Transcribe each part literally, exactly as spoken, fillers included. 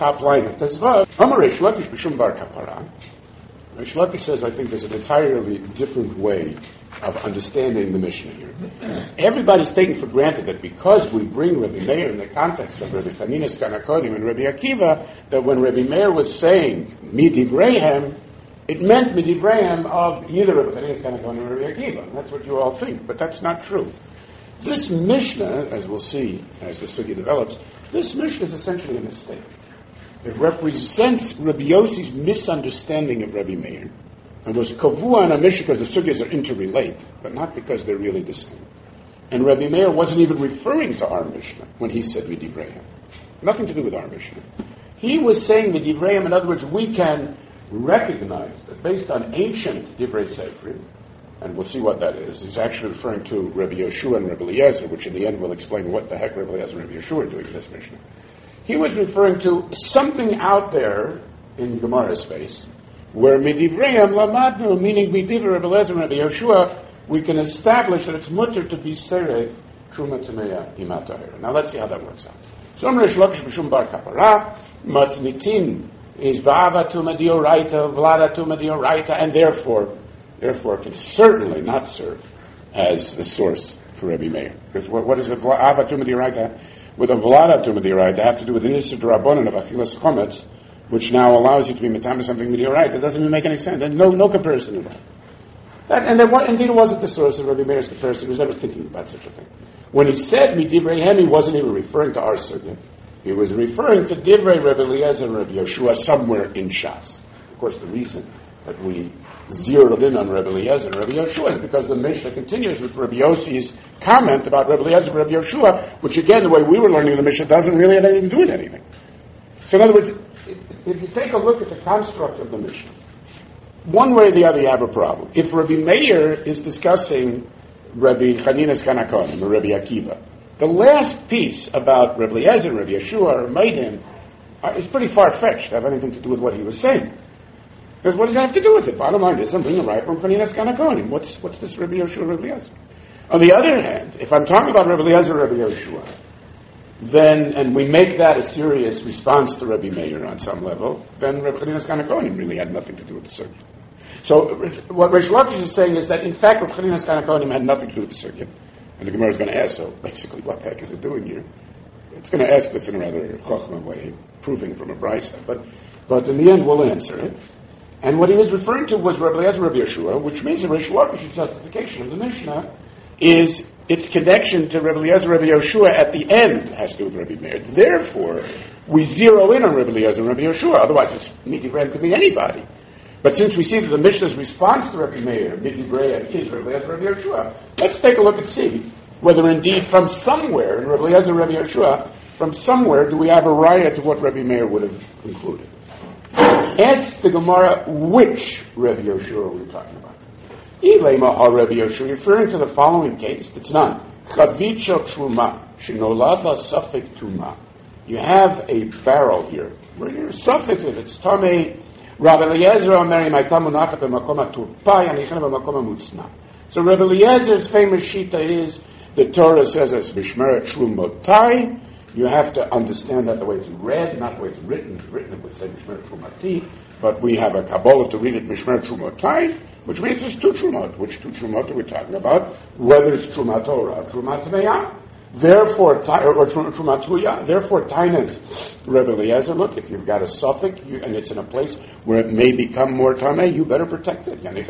top line of Tezvav. Amar Reish Lakish b'shum bar kapara. Reish Lakish says, I think there's an entirely different way of understanding the Mishnah here. Everybody's taking for granted that because we bring Rabbi Meir in the context of Rabbi Chanina Skanakodim and Rabbi Akiva, that when Rabbi Meir was saying Midivreihem, it meant Midivreihem of either Rabbi Chanina Skanakodim or Rabbi Akiva. And that's what you all think, but that's not true. This Mishnah, as we'll see as the sugya develops, this Mishnah is essentially a mistake. It represents Rabbi Yossi's misunderstanding of Rabbi Meir. And was kavua in a Mishnah because the sugyas are interrelate, but not because they're really distinct. And Rabbi Meir wasn't even referring to our Mishnah when he said Midivreihem. Nothing to do with our Mishnah. He was saying Midivreihem, in other words, we can recognize that based on ancient Divrei Seifrim, and we'll see what that is, he's actually referring to Rabbi Yoshua and Rabbi Eliezer, which in the end will explain what the heck Rabbi Eliezer and Rabbi Yoshua are doing in this Mishnah. He was referring to something out there in Gemara space, where Midivreihem lamadnu, meaning Midivrei Rabbi Eliezer and Rabbi Yoshua, we can establish that it's mutter to be serev truma tameya imatahir. Now let's see how that works out. So Reish Lakish b'shum bar kapara, matnitin is ba'ava tuma dioraita, vlada tuma dioraita, and therefore, therefore can certainly not serve as the source for Rabbi Meir. Because what, what is a ba'ava tuma dioraita with a vlada tuma dioraita have to do with the nisur drabonin of achilas chometz, which now allows you to be metam something midioraita. It doesn't even make any sense. There's no no comparison at all. That, and there, indeed, it wasn't the source of Rabbi Meir's comparison. He was never thinking about such a thing. When he said Midivreihem, he wasn't even referring to our sugya. He was referring to Divrei Rabbi Eliezer and Rabbi Yoshua somewhere in Shas. Of course, the reason that we zeroed in on Rabbi Eliezer and Rabbi Yoshua is because the Mishnah continues with Rabbi Yossi's comment about Rabbi Eliezer and Rabbi Yoshua, which again, the way we were learning the Mishnah, doesn't really have anything to do with anything. So in other words, if you take a look at the construct of the Mishnah, one way or the other you have a problem. If Rabbi Meir is discussing Rabbi Chanina's Kanakonim or Rabbi Akiva, the last piece about Rabbi Eliezer and Rabbi Yeshua or Maidim is pretty far-fetched to have anything to do with what he was saying. Because what does that have to do with it? Bottom line is, I'm bringing right from Chanina's Kanakonim. What's, what's this Rabbi Yeshua, Rabbi Eliezer? On the other hand, if I'm talking about Rabbi Eliezer or Rabbi Yeshua, then, and we make that a serious response to Rabbi Meir on some level, then Rabbi Chanina's Kanakonim really had nothing to do with the subject. So what Reish Lakish is saying is that, in fact, Rabbi Chanina's Kanakonim had nothing to do with the circuit. And the Gemara is going to ask, so basically, what the heck is it doing here? It's going to ask this in a rather chochmah way, proving from a brisa. But, but in the end, we'll answer it. And what he was referring to was Rabbi Eliezer, Rabbi Yeshua, which means that Reish Lakish's justification of the Mishnah is its connection to Rabbi Eliezer, Rabbi Yoshua at the end has to do with Rabbi Meir. Therefore, we zero in on Rabbi Eliezer and Rabbi Yoshua. Otherwise, it's Midivreihem could be anybody. But since we see that the Mishnah's response to Rabbi Meir, Midivreihem, is Rabbi Eliezer, Rabbi Yoshua, let's take a look and see whether indeed from somewhere in Rabbi Eliezer, Rabbi Yoshua, from somewhere do we have a raya to what Rabbi Meir would have concluded. Ask the Gemara, which Rabbi Yoshua are we talking about? Ilema ha Rabbi Yoshua, referring to the following case, that's none. Chavitcha truma, shenolad la safek tuma. You have a barrel here, where you're suffix if it's tamei. Rabbi Eliezer Omer imaitam munachat b'makom haturpai anichana b'makom hamutzna. So Rabbi Eliezer's famous shita is the Torah says as b'shmeret trumotai. You have to understand that the way it's read, not the way it's written. It's written it would say b'shmeret trumati, but we have a Kabbalah to read it b'shmeret trumotai, which means there's two trumot. Which two trumot are we talking about? Whether it's trumat Torah or trumat Me'ah. Therefore, or Trumatuya, therefore, Tainus, Rebbe Eliezer, look, if you've got a suffix you, and it's in a place where it may become more tameh, you better protect it. If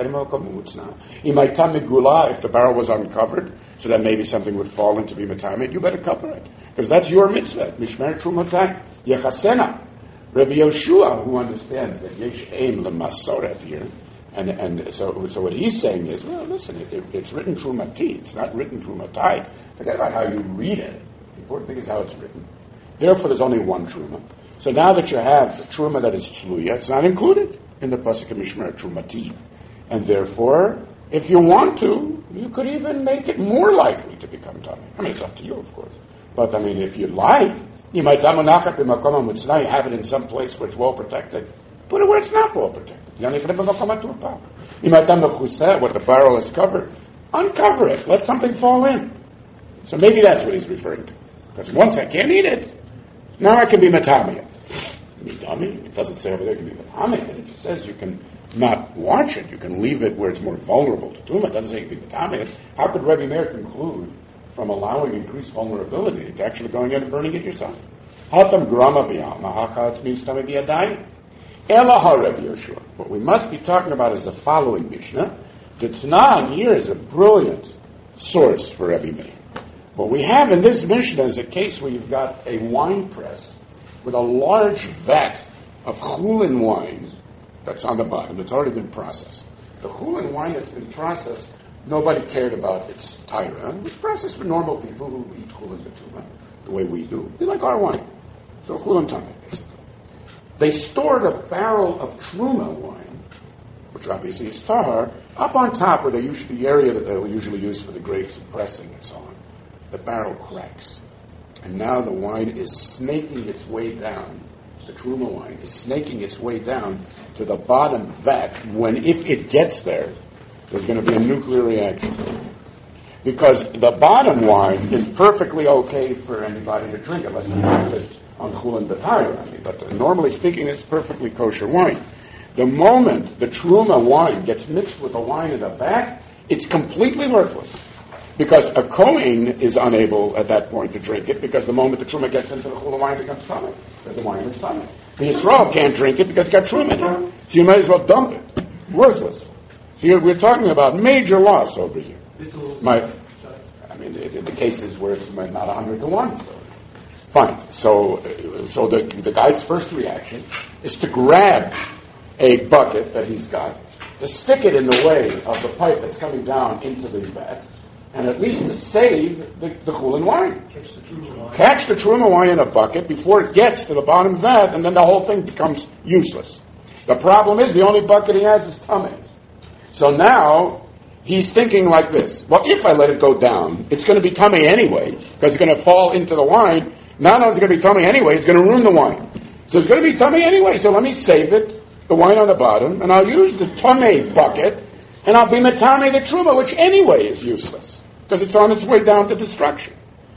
the barrel was uncovered, so that maybe something would fall into be metameh, you better cover it. Because that's your mitzvah. Mishmer Trumatai, Yechasena. Rebbe Yoshua, who understands that Yesh Aim L'Masoret here, And and so so what he's saying is, well, listen, it, it, it's written Trumati, it's not written Trumatai. Forget about how you read it. The important thing is how it's written. Therefore, there's only one Truma. So now that you have the Truma that is Tzluya, it's not included in the Pasuk of Mishmer Trumati. And therefore, if you want to, you could even make it more likely to become Tami. I mean, it's up to you, of course. But, I mean, if you'd like, you might have it in some place where it's well protected. Put it where it's not well protected. What the barrel is covered, uncover it. Let something fall in. So maybe that's what he's referring to. Because once I can't eat it, now I can be metamia. tummy. It doesn't say over there you can be matame. It just says you can not watch it. You can leave it where it's more vulnerable to tumah. It doesn't say you can be matame. How could Rebbe Meir conclude from allowing increased vulnerability to actually going in and burning it yourself? Hatam grama b'yalma hachat means tummy b'yadayim. Ela ha-Rebbe Yeshua. What we must be talking about is the following Mishnah. The Tanan here is a brilliant source for Rebbe Meir. What we have in this Mishnah is a case where you've got a wine press with a large vat of chulin wine that's on the bottom. It's already been processed. The chulin wine that's been processed, nobody cared about its tyra. It was processed for normal people who eat chulin betuma, the way we do. They like our wine. So chulin tameh, basically. They stored a barrel of truma wine, which obviously is tahar, up on top where they usually, the area that they'll usually use for the grapes and pressing and so on. The barrel cracks. And now the wine is snaking its way down. The truma wine is snaking its way down to the bottom vat when, if it gets there, there's going to be a nuclear reaction. Because the bottom wine is perfectly okay for anybody to drink unless you have it on chulin b'tayra. I mean, but normally speaking, it's perfectly kosher wine. The moment the truma wine gets mixed with the wine in the vat, it's completely worthless. Because a Kohen is unable at that point to drink it, because the moment the truma gets into the chulin wine, it becomes tummy. The wine is tummy. The Yisrael can't drink it because it's got truma in it. So you might as well dump it. Worthless. So you're, we're talking about major loss over here. My, I mean, the, the cases where it's not a hundred to one. So. Fine. So, uh, so the the guy's first reaction is to grab a bucket that he's got, to stick it in the way of the pipe that's coming down into the vat, and at least to save the, the chulin wine. Catch the truma wine. Catch the truma wine in a bucket before it gets to the bottom vat, and then the whole thing becomes useless. The problem is the only bucket he has is tummy. So now he's thinking like this: well, if I let it go down, it's going to be tummy anyway, because it's going to fall into the wine. Not only is it going to be tummy anyway, it's going to ruin the wine. So it's going to be tummy anyway. So let me save it, the wine on the bottom, and I'll use the tummy bucket, and I'll be matame the truma, which anyway is useless because it's on its way down to destruction.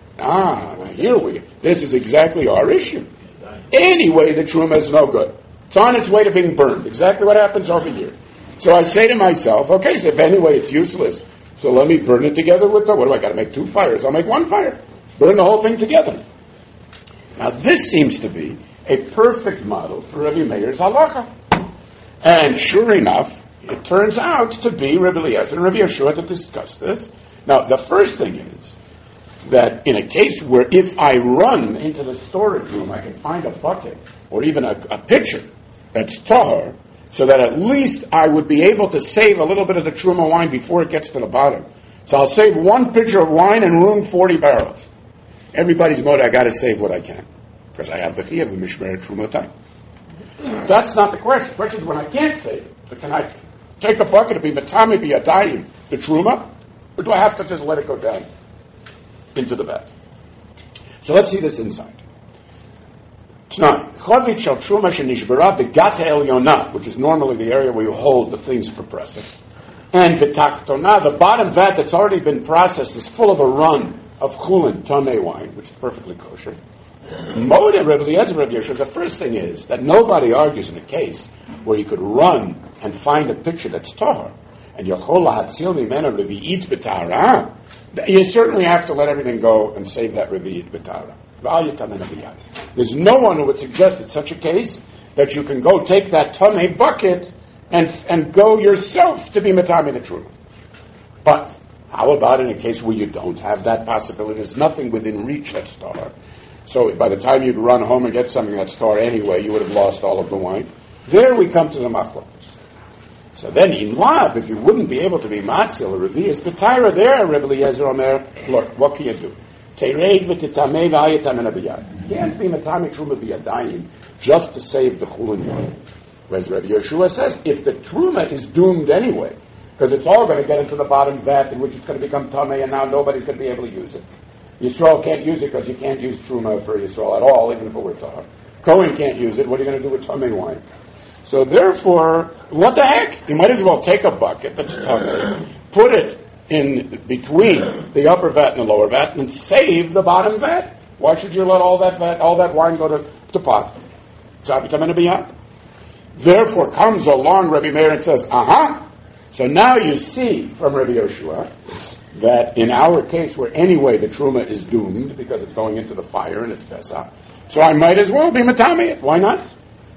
Ah, now here we go. This is exactly our issue. Anyway, the truma is no good. It's on its way to being burned. Exactly what happens over here. So I say to myself, okay, so if anyway it's useless, so let me burn it together with the, what do I got to make two fires? I'll make one fire. Burn the whole thing together. Now this seems to be a perfect model for Rebbe Meir's halacha. And sure enough, it turns out to be Rebbe Eliezer and Rebbe Yeshua to discuss this. Now the first thing is that in a case where if I run into the storage room, I can find a bucket or even a, a pitcher that's tahor, so that at least I would be able to save a little bit of the truma wine before it gets to the bottom. So I'll save one pitcher of wine and ruin forty barrels. Everybody's mode, I got to save what I can, because I have the fee of the mishmeret trumatai. That's not the question. The question is when I can't save it. So can I take a bucket and be matami b'yadayim the truma, or do I have to just let it go down into the vat? So let's see this inside. Tonight, chavit shel truma shenishbara begata elyona, which is normally the area where you hold the things for pressing, and v'tachtona, the bottom vat that's already been processed is full of a run of chulin tamei wine, which is perfectly kosher. Moed Rebbe Eliezer Rebbe Yeshua, the first thing is that nobody argues in a case where you could run and find a pitcher that's tahor, and yochol lahatzil mimena revi'it b'tahara. You certainly have to let everything go and save that revi'it b'tahara. There's no one who would suggest in such a case that you can go take that tamei bucket and and go yourself to be matami the truma. But how about in a case where you don't have that possibility? There's nothing within reach that's tahor. So by the time you'd run home and get something that's tahor anyway, you would have lost all of the wine. There we come to the machlokas. So then in lav, if you wouldn't be able to be matzil or revi'is, the tyra there, Rebbe Eliezer Omer, look, what can you do? Tereid v'titamei v'ayatam en abiyad. You can't be matami truma b'yadayim just to save the chulin wine. Whereas Rebbe Yeshua says, if the truma is doomed anyway, because it's all going to get into the bottom vat in which it's going to become tamei, and now nobody's going to be able to use it. Yisrael can't use it because you can't use truma for Yisrael at all, even if it were tahor. Kohen can't use it. What are you going to do with tamei wine? So therefore, what the heck? You might as well take a bucket that's tamei, put it in between the upper vat and the lower vat, and save the bottom vat. Why should you let all that vat, all that wine go to, to pot? Therefore comes along Rabbi Meir and says, aha. So now you see from Rabbi Yoshua that in our case, where anyway the truma is doomed because it's going into the fire and it's Pesach, so I might as well be matami it. Why not?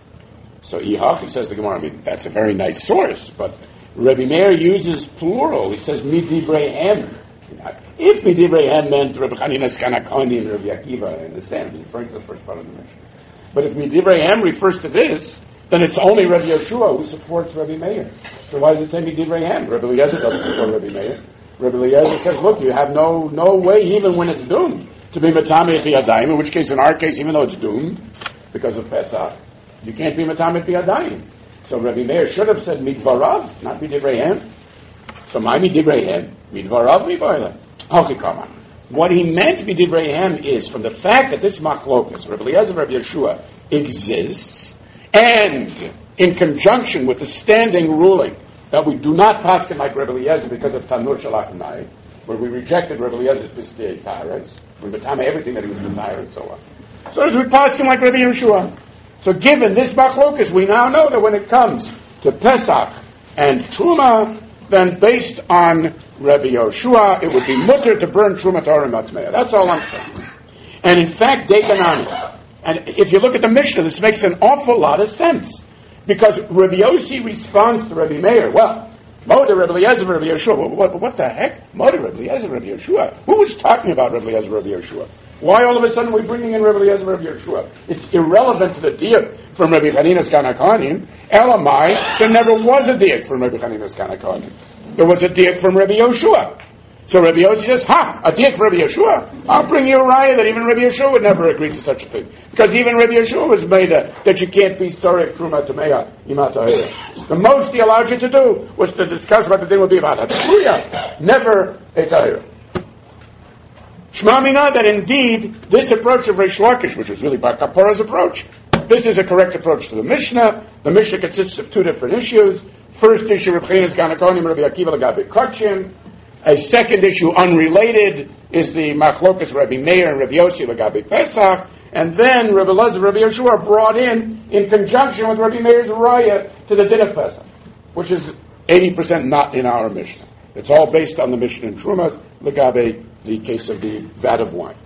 So Ihach, he says the Gemara, I mean, that's a very nice source, but Rabbi Meir uses plural. He says midivreihem. If midivreihem meant Rabbi Chanina's Kanakoni and Rabbi Akiva, I understand, he's referring to the first part of the Mishnah. But if midivreihem refers to this, then it's only Rabbi Yeshua who supports Rabbi Meir. So why does it say midivreihem? Rabbi Eliezer doesn't support Rabbi Meir. Rabbi Eliezer says, look, you have no no way, even when it's doomed, to be matami biyadayim, in which case, in our case, even though it's doomed, because of Pesach, you can't be matami biyadayim. So Rabbi Meir should have said midvarav, not midivreihem. So my midivreihem, midvarav, midvarav. Okay, come on. What he meant midivreihem is, from the fact that this machlokas, Rabbi Eliezer and Rabbi Yeshua, exists, and in conjunction with the standing ruling that we do not paskin like Rabbi Eliezer because of Tanur Shalach Nai, where we rejected Rabbi Eliezer's Piskei Tyrus, we matame everything that he was Matayr and so on. So as we paskin like Rabbi Yeshua. So given this machlokas, we now know that when it comes to Pesach and Truma, then based on Rabbi Yoshua, it would be mutter to burn Truma Torah Matmeya. That's all I'm saying. And in fact, Dekanani. And if you look at the Mishnah, this makes an awful lot of sense. Because Rabbi Yossi responds to Rabbi Meir. Well, Moda Rabbi Eliezer, Rabbi Yeshua. What, what the heck? Moda Rabbi Eliezer, Rabbi Yeshua. Who was talking about Rabbi Eliezer, Rabbi Yeshua? Why all of a sudden are we bringing in Rabbi Eliezer, Rabbi Yeshua? It's irrelevant to the diak from Rabbi Chanina's Kanakanim. Elamai, there never was a diak from Rabbi Chanina's Kanakanim. There was a diak from Rabbi Yoshua. So Rabbi Yossi says, ha, a diak for Rabbi Yeshua? I'll bring you a raya that even Rabbi Yeshua would never agree to such a thing. Because even Rabbi Yeshua was made a, that you can't be sorek truma tameya imatahira. The most he allowed you to do was to discuss what the thing would be about. Hatsuya, never a tahira. Shma mina that indeed this approach of Reish Lakish, which was really Bar Kapora's approach, this is a correct approach to the Mishnah. The Mishnah consists of two different issues. First issue, Reb Chinas Ganakonim, Rabbi Akiva Lagabe Kachim. A second issue, unrelated, is the Machlokas Rabbi Meir and Rabbi Yossi Lagabe Pesach. And then Rabbi Eliezer, Rabbi Yeshua are brought in in conjunction with Rabbi Meir's raya to the din of Pesach, which is eighty percent not in our Mishnah. It's all based on the Mishnah in Trumas Lagabe, the case of the vat of wine.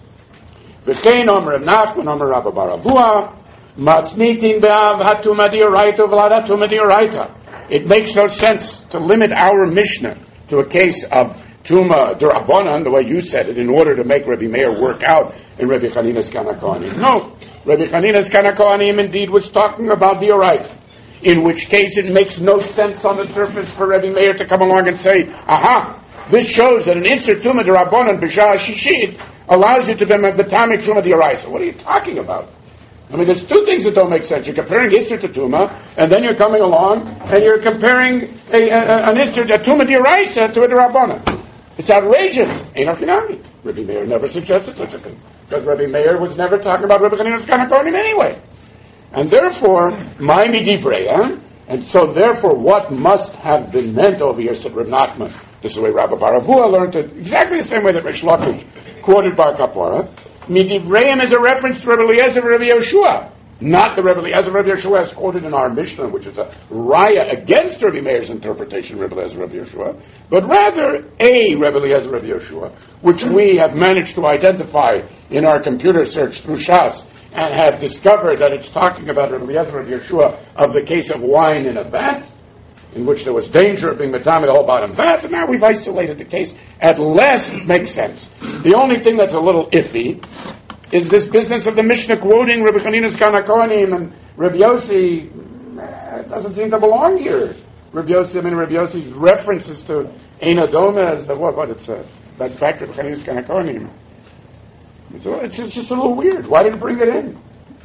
V'kein Omer Nachman Omer Rabba Baravua Matznitin Be'av Hatuma D'Oraita V'Lad Hatuma D'Oraita. It makes no sense to limit our Mishnah to a case of Tuma D'Rabbanan, the way you said it, in order to make Rabbi Meir work out in Rabbi Chanina's Kanakohanim. No, Rabbi Chanina's Kanakohanim indeed was talking about the Oraita, in which case it makes no sense on the surface for Rabbi Meir to come along and say, aha, this shows that an Isser Tuma D'Rabbanan B'Shah Shishit allows you to be B'Tamik Tuma D'Oraisa. What are you talking about? I mean, there's two things that don't make sense. You're comparing Isser to Tuma, and then you're coming along and you're comparing a, a, an Isser, a Tuma D'Oraisa to a D'Rabbanan. It's outrageous. Einochinami. Rabbi Meir never suggested such a thing. Because Rabbi Meir was never talking about Rabbi Chanina's Kanakonim anyway. And therefore, my midivreya, and so therefore what must have been meant over here, said Reb Nachman. This is the way Rabbi Baravua learned it, exactly the same way that Reish Lakish quoted Bar Kapora. Midivrayim is a reference to Rabbi Eliezer and Rabbi Yoshua, not the Rabbi Eliezer and Rabbi Yoshua as quoted in our Mishnah, which is a raya against Rabbi Meir's interpretation of Rabbi Eliezer and Rabbi Yoshua, but rather a Rabbi Eliezer and Rabbi Yoshua, which we have managed to identify in our computer search through Shas, and have discovered that it's talking about Rabbi Eliezer and Rabbi Yoshua of the case of wine in a vat, in which there was danger of being matami the whole bottom vat, and now we've isolated the case. At last it makes sense. The only thing that's a little iffy is this business of the Mishnah quoting Rabbi Chanina's Kanakohanim and Rabbi Yossi. It doesn't seem to belong here. Rabbi Yossi, I mean Rabbi Yossi's references to Ein Adoma as the what, what it says. That's back to Rabbi Chanina's Kanakohanim. It's, it's, it's just a little weird. Why did it bring it in?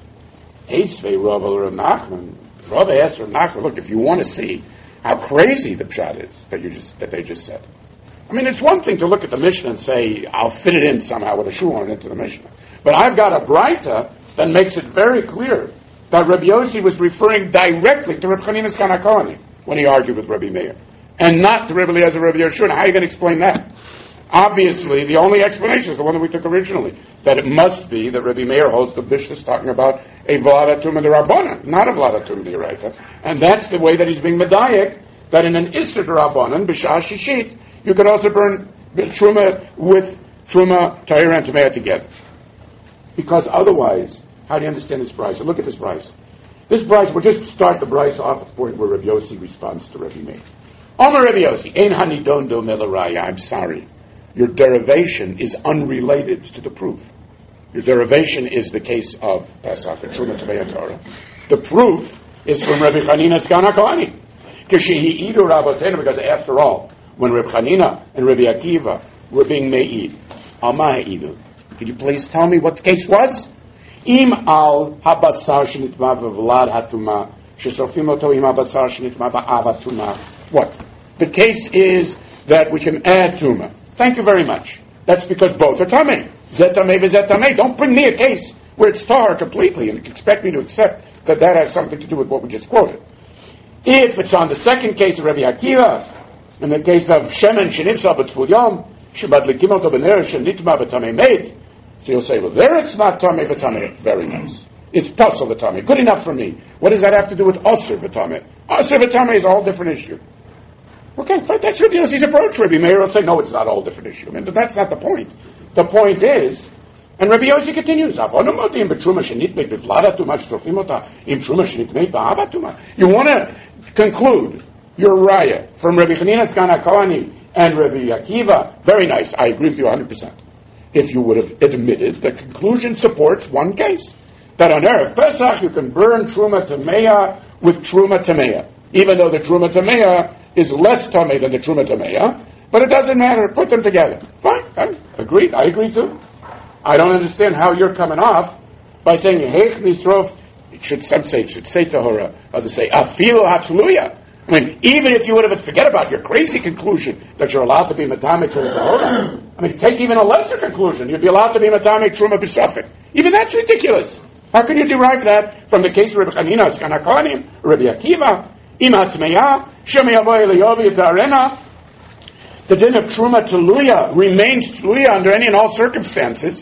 Eisvei Rav Rav Nachman. Rav asked Rav Nachman, look, if you want to see how crazy the pshat is that you just that they just said. I mean, it's one thing to look at the Mishnah and say, I'll fit it in somehow with a shoehorn into the Mishnah. But I've got a Braita that makes it very clear that Rabbi Yossi was referring directly to Rabbi Chanina's Kanakohanim when he argued with Rabbi Meir, and not to Rabbi Eliezer and Rabbi Yoshua. How are you going to explain that? Obviously, the only explanation is the one that we took originally, that it must be that Rabbi Meir holds the Mishnah is talking about a Vlada Tumah D'Rabbanan, not a Vlada Tumah D'Oraita. And that's the way that he's being medayek, that in an Isser D'Rabbanan, B'Shah Shishit, you could also burn Truma with Truma, Tahira, and Tamea together. Because otherwise, how do you understand this Bryce? Look at this Bryce. This Bryce, we'll just start the Bryce off at the point where Rabbi Yossi responds to Rabbi Meir. Omer Rabbi Yossi, Ein Hanidon Do Melaraya, I'm sorry. Your derivation is unrelated to the proof. Your derivation is the case of Pesach and Truma Tamei Torah. The proof is from Rabbi Chanina Sgan HaKohanim. Kishehi Idu Rabotenu, because after all, when Rabbi Chanina and Rabbi Akiva were being me'id, Alma Idu. Can you please tell me what the case was? Im al habasar shenitma v'vlad hatuma shesofim oto im habasar shenitma v'avatuma. What? The case is that we can add tuma. Thank you very much. That's because both are tamei. Zetamei v'zetamei. Don't bring me a case where it's tahar completely and expect me to accept that that has something to do with what we just quoted. If it's on the second case of Rabbi Akiva, in the case of shemen shenimsa b'tzvul yom, shebadlikim oto b'ner shenitma v'tamei meit, so you'll say, well, there it's not tamei v'tamei. Very nice. It's pasal v'tamei. Good enough for me. What does that have to do with asur v'tamei? Asur v'tamei is a whole different issue. Okay, fine. That's Rabbi Yossi's approach. Rabbi Meir will say, no, it's not a whole different issue. I mean, but that's not the point. The point is, and Rabbi Yossi continues, you want to conclude your raya from Rabbi Chanina Sgan HaKohanim and Rabbi Akiva, very nice. I agree with you one hundred percent. If you would have admitted the conclusion supports one case, that on Erev Pesach you can burn Truma Tameya with Truma Tameya, even though the Truma Tameya is less Tamei than the Truma Tameya, but it doesn't matter, put them together. Fine, fine, agreed, I agree too. I don't understand how you're coming off by saying, Heich Nisrof, it should, some say, it should say Tahora, others say, Afilu Hatluya. I mean, even if you would have, forget about your crazy conclusion that you're allowed to be Matame Truma Tahora. I mean, take even a lesser conclusion, you'd be allowed to be Matame Truma B'Safek. Even that's ridiculous. How can you derive that from the case of Rabbi Chanina Sgan HaKohanim, Rabbi Akiva, Ima Tmeya, Shemi Avoy Eliyahu Ytarena? The din of Truma Teluya remains Teluya under any and all circumstances,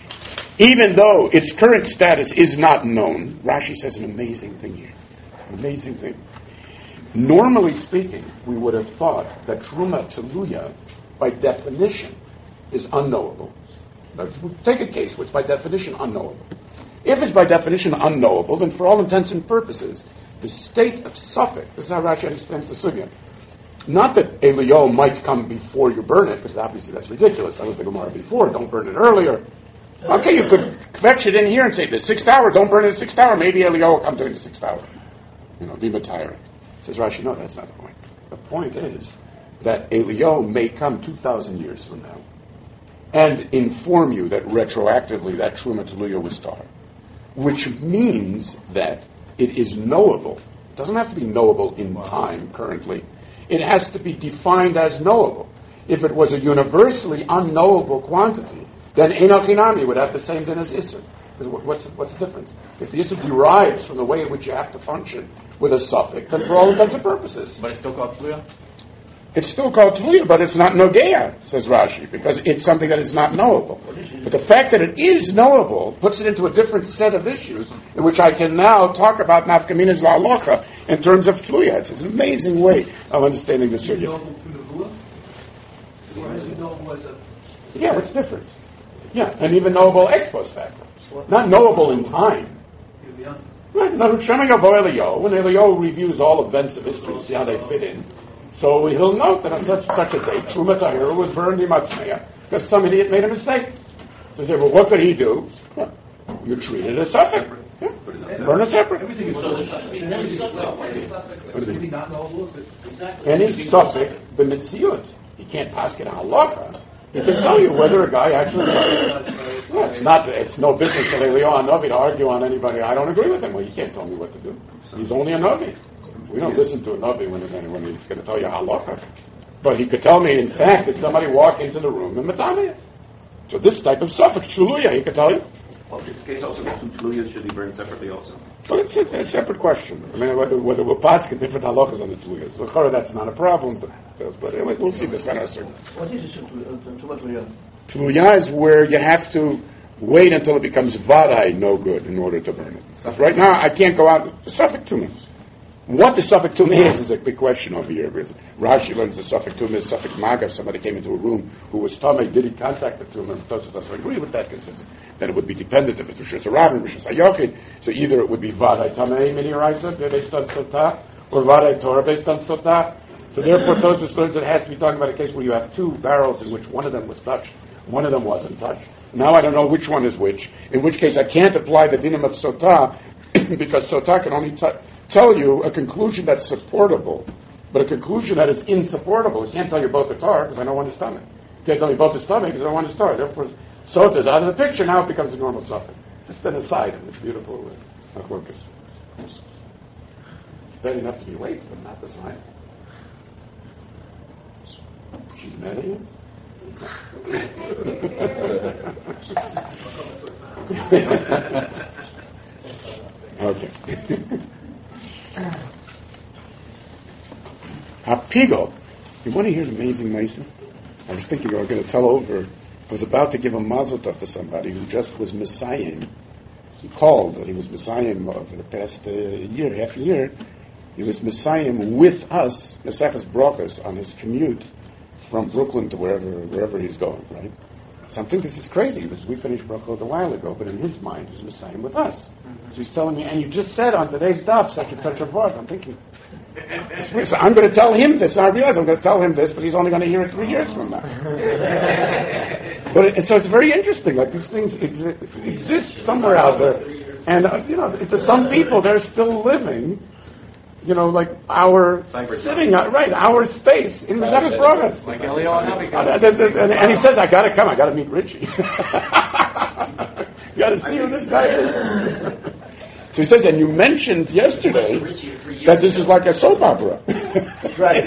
even though its current status is not known. Rashi says an amazing thing here. An amazing thing. Normally speaking, we would have thought that Truma Teluya, by definition, is unknowable. Let's take a case which by definition unknowable. If it's by definition unknowable, then for all intents and purposes, the state of Suffolk, this is how Rashi understands the sugya. Not that Eliyahu might come before you burn it, because obviously that's ridiculous. That was the Gemara before. Don't burn it earlier. Okay, you could fetch it in here and say, the sixth hour, don't burn it at the sixth hour. Maybe Eliyahu will come during the sixth hour. You know, be Matira. Says Rashi, no, that's not the point. The point is that Eliyahu may come two thousand years from now and inform you that retroactively that Truma Teluya was star, which means that it is knowable. It doesn't have to be knowable in time currently. It has to be defined as knowable. If it was a universally unknowable quantity, then Enochinami would have the same thing as Isser. What's, what's the difference? If the Isser derives from the way in which you have to function with a suffix, then for all intents and purposes. But it's still called Teluya? It's still called Teluya, but it's not Nogeya, says Rashi, because it's something that is not knowable. But the fact that it is knowable puts it into a different set of issues in which I can now talk about Nafkaminas La'alocha in terms of Teluya. It's an amazing way of understanding the Sugya. Yeah, it's different. Yeah, and even knowable ex post facto. Not knowable in time. Right, when Eliyahu reviews all events of history to see how they fit in, so he'll note that on such such a date, Truma Tahira was burned in Matzmeya because some idiot made a mistake. So they say, well, what could he do? Well, you treat it as suffix. Yeah. Burn it separate. Everything is so there should be no suffix. Really not knowable. Any suffix, the mitziyut. He can't pass it on halacha. He can tell you whether a guy actually does it. Well, it's not. It's no business for Eliyahu Novi to argue on anybody. I don't agree with him. Well, you can't tell me what to do. He's only a Novi. We don't listen to a Navi when, when he's going to tell you halacha. But he could tell me, in fact, that somebody walked into the room and matame. So this type of suffix, shuluya, he could tell you. Well, in this case also, the two tluyas should be burned separately also. Well, it's a, a separate question. I mean, whether, whether we're passing different halachas on the tluyas. So, that's not a problem, but, uh, but anyway, we'll see this on our circle. What is a tluya? Tluya is where you have to wait until it becomes vaday no good in order to burn it. Right now, I can't go out. Suffolk to me. What the Suffolk Tumah is is a big question over here. Rashi learns the Suffolk Tumah is Suffolk Maga. Somebody came into a room who was Tameh. Did he contact the Tumah? Tosfos doesn't agree with that because then it would be dependent if it's Rishus Harabim, Rishus Hayochid. So either it would be Vaday Tameh Miniraisa based on Sotah, or Vaday Torah based on Sotah. So therefore, Tosfos learns it has to be talking about a case where you have two barrels in which one of them was touched, one of them wasn't touched. Now I don't know which one is which. In which case I can't apply the dinim of Sotah because Sotah can only touch. Tell you a conclusion that's supportable, but a conclusion that is insupportable. It can't tell you both are tar because I know one is stomach. It can't tell you both are stomach because I know one is tar. Therefore, sota is out of the picture. Now it becomes a normal suffix. Just an aside of this beautiful uh, focus. It's bad enough to be late, but not the sign. She's mad at you. Okay. Hapigo. You want to hear an amazing Mason? I was thinking I was going to tell over. I was about to give a mazel tov to somebody who just was Messiahing. He called that he was Messiahing for the past uh, year, half a year. He was Messiahing with us, Mesachas Brachos, on his commute from Brooklyn to wherever wherever he's going, right? Something this is crazy because we finished Brachot a while ago, but in his mind he's Messiah with us. Mm-hmm. So he's telling me, and you just said on today's daf such and such a word. I'm thinking, so I'm going to tell him this. And I realize I'm going to tell him this, but he's only going to hear it three years from now. But it, so it's very interesting. Like these things exi- exist somewhere out there, and uh, you know, to some people they're still living. You know, like our Cyber sitting, uh, right, our space in Mesachas Brachos. Like Elio and Abigail. And, and he says, I got to come, I got to meet Richie. You got to see who this guy is. So he says, and you mentioned yesterday that this is like a soap opera. Right.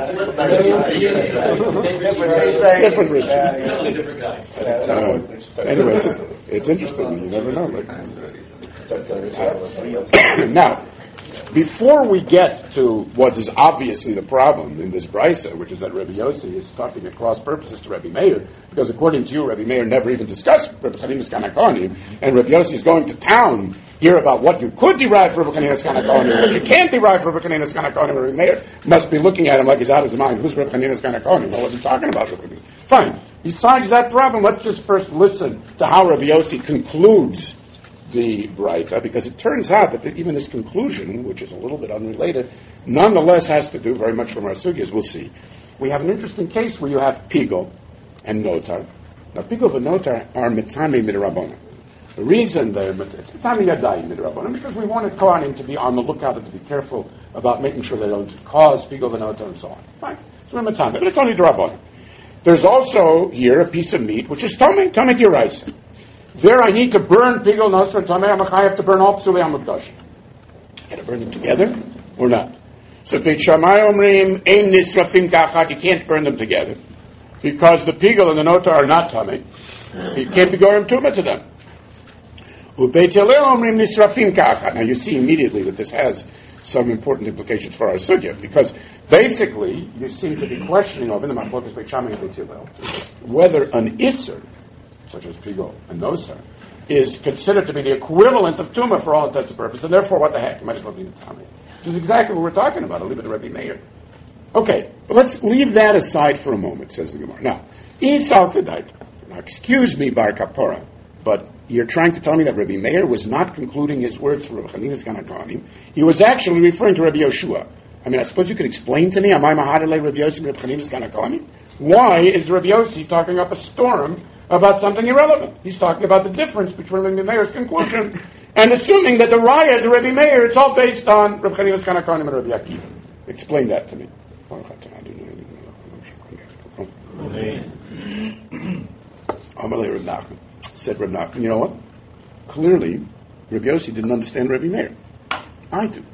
Different Richie. Totally different guy. Uh, anyway, it's, it's interesting. You never know. Like, now, before we get to what is obviously the problem in this brisa, which is that Rabbi Yossi is talking at cross purposes to Rabbi Meir, because according to you, Rabbi Meir never even discussed Rabbi Chanina's Kanakonim, and Rabbi Yossi is going to town here about what you could derive from Rabbi Chanina's Kanakonim, what you can't derive from Rabbi Chanina's Kanakonim. Rabbi Meir must be looking at him like he's out of his mind. Who's Rabbi Chanina's Kanakonim? I wasn't talking about Rabbi Meir. Fine. Besides that problem, let's just first listen to how Rabbi Yossi concludes the Braita, because it turns out that the, even this conclusion, which is a little bit unrelated, nonetheless has to do very much from our sugyas. We'll see. We have an interesting case where you have Pigo and Notar. Now, Pigo and Notar are Metame Midrabanan. The reason they're Metame Yadai Midrabanan because we wanted Kohanim to be on the lookout and to be careful about making sure they don't cause Pigo and Notar and so on. Fine. So we're Metame, but it's only Drabanan. There's also here a piece of meat which is Tomei, Tomei Diraisa. There I need to burn Pigel, Nosra, and Tamei HaMachai. I have to burn all Psulei HaMukdash. Can I burn them together or not? So Beit Shammai Omrim, Ein Nisrafim Kachat, you can't burn them together. Because the Pigel and the Nota are not Tamei. You can't be going Tumah to them. Beit Hillel Omrim Nisrafim Kachat. Now you see immediately that this has some important implications for our sugya, because basically you seem to be questioning of in the Machlokas Beit Shammai and Beit Hillel whether an Isser, such as Pigo and Nosar, is considered to be the equivalent of Tumah for all intents and purposes, and therefore, what the heck, you might as well leave it to Tomei. Which is exactly what we're talking about. I'll leave it to Rabbi Meir. Okay, but let's leave that aside for a moment, says the Gemara. Now, Isal Kedaita. Now, excuse me, Bar Kapora, but you're trying to tell me that Rabbi Meir was not concluding his words for Rabbi Chanina's Kanakonim. He was actually referring to Rabbi Yoshua. I mean, I suppose you could explain to me, am I Mahadalei Rabbi Yossi and Rabbi Chanina's Kanakonim? Why is Rabbi Yossi talking up a storm about something irrelevant? He's talking about the difference between Rabbi Meir's conclusion and assuming that the raya to Rabbi Meir, it's all based on Rabbi Chanina's Kanakonim and Rabbi Akiva. Explain that to me. Amalei Reb Nachman. Said Reb Nachman, you know what? Clearly, Rabbi Yossi didn't understand Rabbi Meir. I do.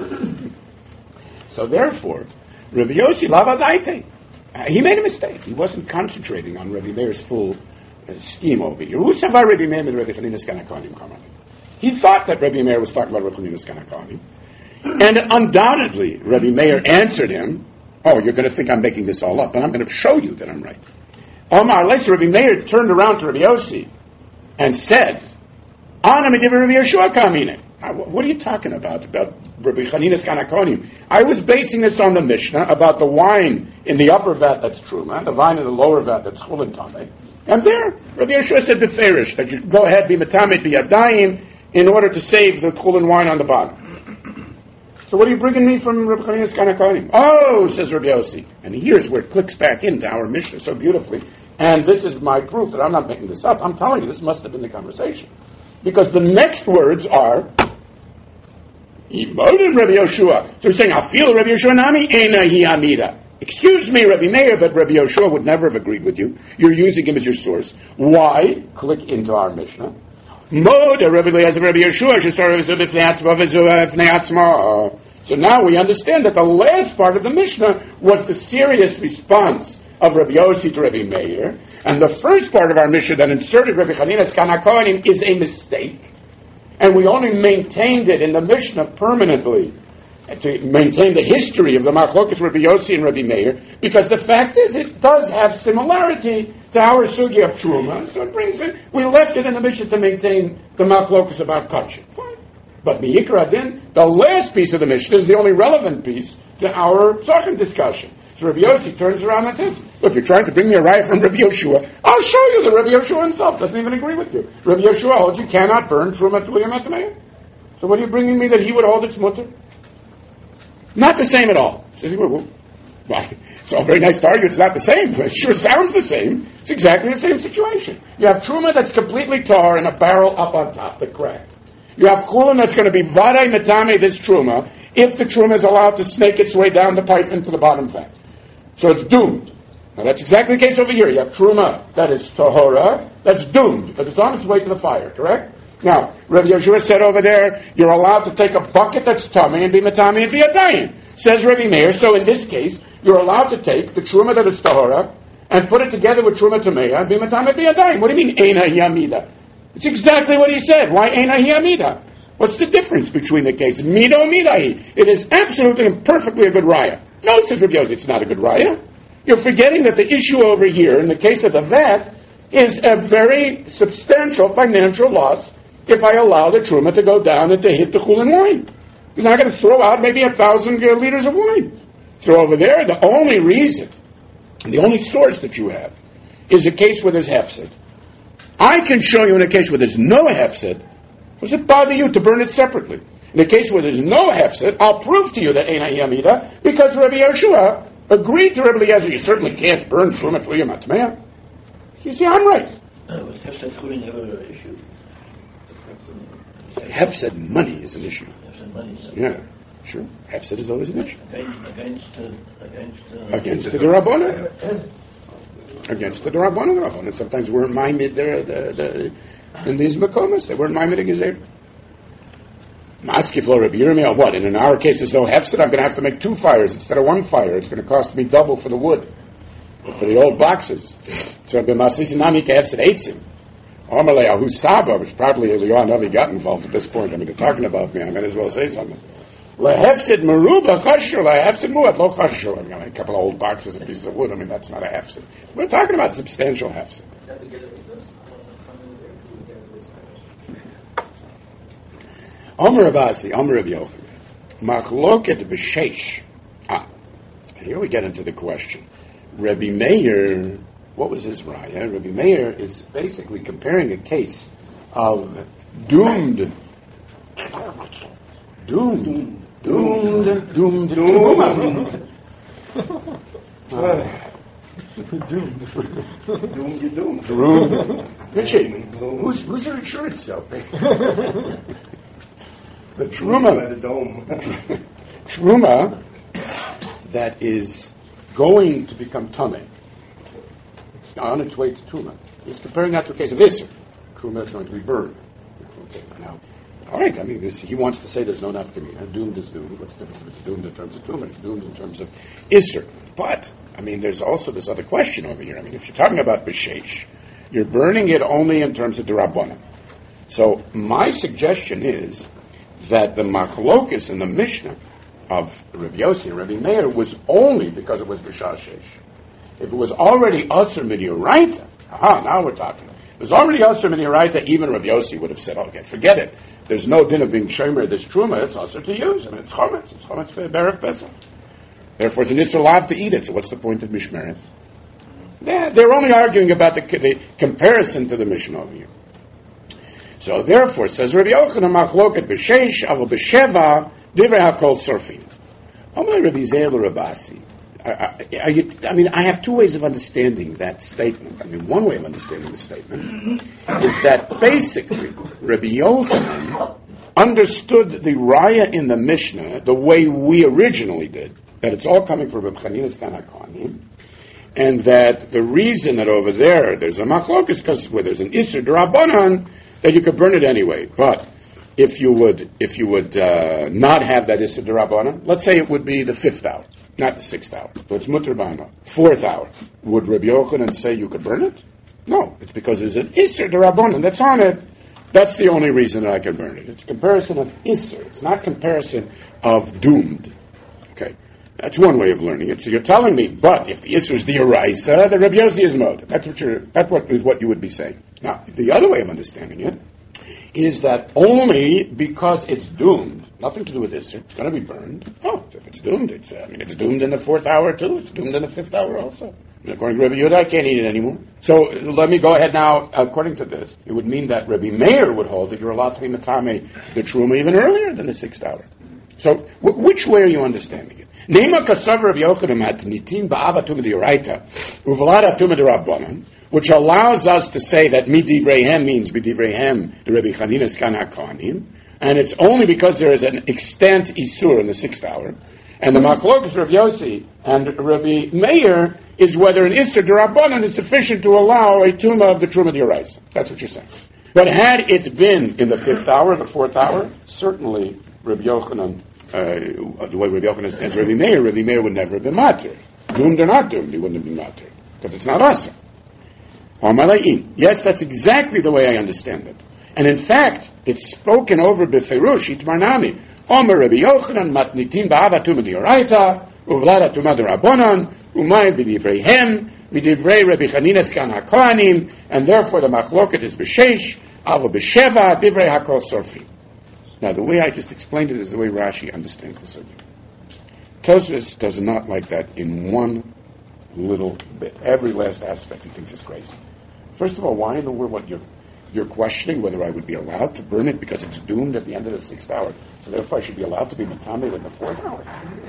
So therefore, Rabbi Yossi lavadaite. Uh, he made a mistake. He wasn't concentrating on Rabbi Meir's full a scheme over here. Who said Rabbi Meir with Rabbi Chanina Skanakonim Kamani? He thought that Rabbi Meir was talking about Rabbi Chanina Skanakonim. And undoubtedly, Rabbi Meir answered him, oh, you're going to think I'm making this all up, but I'm going to show you that I'm right. Omar later, Rabbi Meir turned around to Rabbi Yossi and said, Ana Mediv Rabbi Yeshua Kamine. What are you talking about? About Rabbi Chanina Skanakonim? I was basing this on the Mishnah about the wine in the upper vat that's truma, the wine in the lower vat that's chulin tameh. And there, Rabbi Yeshua said beferish that you go ahead, be metamet, be yadayim, in order to save the chulin wine on the bottom. So what are you bringing me from Rabbi Chanina Skanakonim? Oh, says Rabbi Yossi. And here's where it clicks back into our Mishnah so beautifully. And this is my proof that I'm not making this up. I'm telling you, this must have been the conversation. Because the next words are, Imodin Rabbi Yoshua. So he's saying, I feel Rabbi Yoshua Nami, Eina hi Amida. Excuse me, Rabbi Meir, but Rabbi Yoshua would never have agreed with you. You're using him as your source. Why? Click into our Mishnah. Moda Rabbi Eliezer Rabbi Yoshua. So now we understand that the last part of the Mishnah was the serious response of Rabbi Yossi to Rabbi Meir, and the first part of our Mishnah that inserted Rabbi Chanina Skanakonim is a mistake, and we only maintained it in the Mishnah permanently to maintain the history of the Machlokas Rabbi Yossi and Rabbi Meir, because the fact is it does have similarity to our sugi of Truma, so it brings it, we left it in the Mishnah to maintain the Machlokas about Kachim. Fine. But Me'ikra Din, the last piece of the Mishnah is the only relevant piece to our Tzachim discussion. So Rabbi Yossi turns around and says, look, you're trying to bring me a riot from Rabbi Yoshua. I'll show you that Rabbi Yoshua himself doesn't even agree with you. Rabbi Yoshua holds you cannot burn Truma Tulim Atameya. So what are you bringing me that he would hold its mutter? Not the same at all. Says, well, well, well, it's all very nice to argue it's not the same, but it sure sounds the same. It's exactly the same situation. You have Truma that's completely tar and a barrel up on top that cracked. You have Chulin that's going to be Vadai Natame this Truma if the Truma is allowed to snake its way down the pipe into the bottom fat. So it's doomed. Now that's exactly the case over here. You have Truma that is Tahora, that's doomed, because it's on its way to the fire, correct? Now, Rabbi Yeshua said over there, you're allowed to take a bucket that's tummy and be matami and be a dayan. Says Rabbi Meir, so in this case, you're allowed to take the Truma that is Tahora and put it together with Truma Tameya and be matami and be a dayan. What do you mean, Eina Yamida? It's exactly what he said. Why Eina Yamida? What's the difference between the cases? Mido Midahi. It is absolutely and perfectly a good raya. No, says Rabbi Yossi, it's not a good raya. You're forgetting that the issue over here, in the case of the vat, is a very substantial financial loss if I allow the Truma to go down and to hit the Chulin wine. He's not going to throw out maybe a thousand uh, liters of wine. So over there, the only reason, and the only source that you have, is a case where there's hefsed. I can show you in a case where there's no hefsed. Does it bother you to burn it separately? In a case where there's no hefsed, I'll prove to you that Eina Yamida, because Rabbi Yeshua agreed to Rabbi Eliezer, you certainly can't burn Truma Tliyam Atmeya. You see, I'm right. Uh, was Hefsed Chulin ever an issue? Hefsed money is an issue. Hefsed money, so Yeah, sure. Hefsed is always an issue. Against, against, uh, against, uh, Against the Rabbanan. Against the Rabbanan. The Rabbanan sometimes weren't maimed the, the, in these makomas. They weren't maimed against there. Maskif lo Rabbi Yirmiyah, what? And in our case, there's no hefsed. I'm going to have to make two fires instead of one fire. It's going to cost me double for the wood, for the old boxes. So b'masisi nami kehefsed eitzim. Omalei ahu saba, which probably Eliyahu Navi got involved at this point. I mean, they're talking about me. I might as well say something. Lehefsed meruba chashul, lehefsed muat lo chashul. I mean, a couple of old boxes and pieces of wood. I mean, that's not a hefsed. We're talking about substantial hefsed. Omer Abasi, Omer Rabbi Yochanan, Machloket b'sheish. Ah, here we get into the question. Rabbi Meir, what was his raya? Rabbi Meir is basically comparing a case of doomed, doomed, doomed, doomed, doomed, doomed. Doomed, you doomed. Doomed. Richie, who's, who's your insurance self? The Truma, the dome. Truma that is going to become Tameh. It's on its way to Truma. He's comparing that to a case of Isser. Truma is going to be burned. Okay, now, all right, I mean, this, he wants to say there's no nafkamina. Doomed is doomed. What's the difference if it's doomed in terms of Truma? It's doomed in terms of Isser. But, I mean, there's also this other question over here. I mean, if you're talking about B'sheish, You're burning it only in terms of the Rabbanan. So my suggestion is that the machlokus in the Mishnah of Rabbi Yossi and Rabbi Meir was only because it was b'shah sheish. If it was already Asr Midioraita, aha, now we're talking. If it was already Asr Midioraita, even Rabbi Yossi would have said, okay, forget it. There's no din of being shomer, there's truma, it's Asr to use. I mean, it's chometz, it's chometz for Berev Pesach. Therefore, it's an Isser Lav to eat it, so what's the point of Mishmeres? They're, they're only arguing about the, the comparison to the Mishnah over here. So therefore, says Rabbi Yochanan, machloket b'sheish, avol b'sheva, divrei hakol sorfin. Omar Rabbi Zeil Rabasi. I, I, you, I mean, I have two ways of understanding that statement. I mean, one way of understanding the statement is that basically Rabbi Yochanan understood the raya in the Mishnah the way we originally did, that it's all coming from Reb Chanina's Tanakh, and that the reason that over there there's a machlok is because where there's an Isser D'Rabbanan, that you could burn it anyway. But if you would, if you would uh, not have that Isser D'Rabbanan, let's say it would be the fifth hour. Not the sixth hour. So it's mutter b'ana. Fourth hour. Would Rabbi Yochanan say you could burn it? No. It's because there's an Isser D'Rabbanan that's on it. That's the only reason that I can burn it. It's comparison of Isser. It's not comparison of doomed. Okay. That's one way of learning it. So you're telling me, but if the Isser is the Eraisa, the Rabbi Yossi is mode. That's what you're, that what is what you would be saying. Now, the other way of understanding it is that only because it's doomed, nothing to do with Isser, it's going to be burned. Oh, if it's doomed, it's, I mean, it's doomed in the fourth hour too. It's doomed in the fifth hour also. And according to Rabbi Yehuda, I can't eat it anymore. So let me go ahead now. According to this, it would mean that Rabbi Meir would hold that you're allowed to be matame the truma even earlier than the sixth hour. So w- which way are you understanding it? Neima kasav Rabbi Yochanan matnitin ba'avatum d'oraita uvalatum d'rabbanan, which allows us to say that midivreihem means midivreihem the Rabbi Chanina's kan hakanim, and it's only because there is an extant isur in the sixth hour. And the machlokas Rabbi Yossi and Rabbi Meir is whether an isur d'Rabbanan is sufficient to allow a tumah of the truma d'oraisa. That's what you're saying. But had it been in the fifth hour, the fourth hour, certainly Rabbi Yochanan, uh, the way Rabbi Yochanan stands, Rabbi Meir, Rabbi Meir would never have been matir. Doomed or not doomed, he wouldn't have been matir because it's not asa. Yes, that's exactly the way I understand it. And in fact, it's spoken over b'ferush, itmarnami. Omer Rabbi Yochanan matnitin ba'avatum d'oraita uvlada tumah d'Rabbanan umayim b'divreihem b'divrei Rabbi Chanina's kan hakanim, and therefore the machloket is b'sheish avo b'sheva divrei hakol sorfi. Now, the way I just explained it is the way Rashi understands the subject. Tosfos does not like that in one little bit. Every last aspect he thinks is crazy. First of all, why in the world what you're you're questioning whether I would be allowed to burn it because it's doomed at the end of the sixth hour, so therefore I should be allowed to be matame in the fourth hour?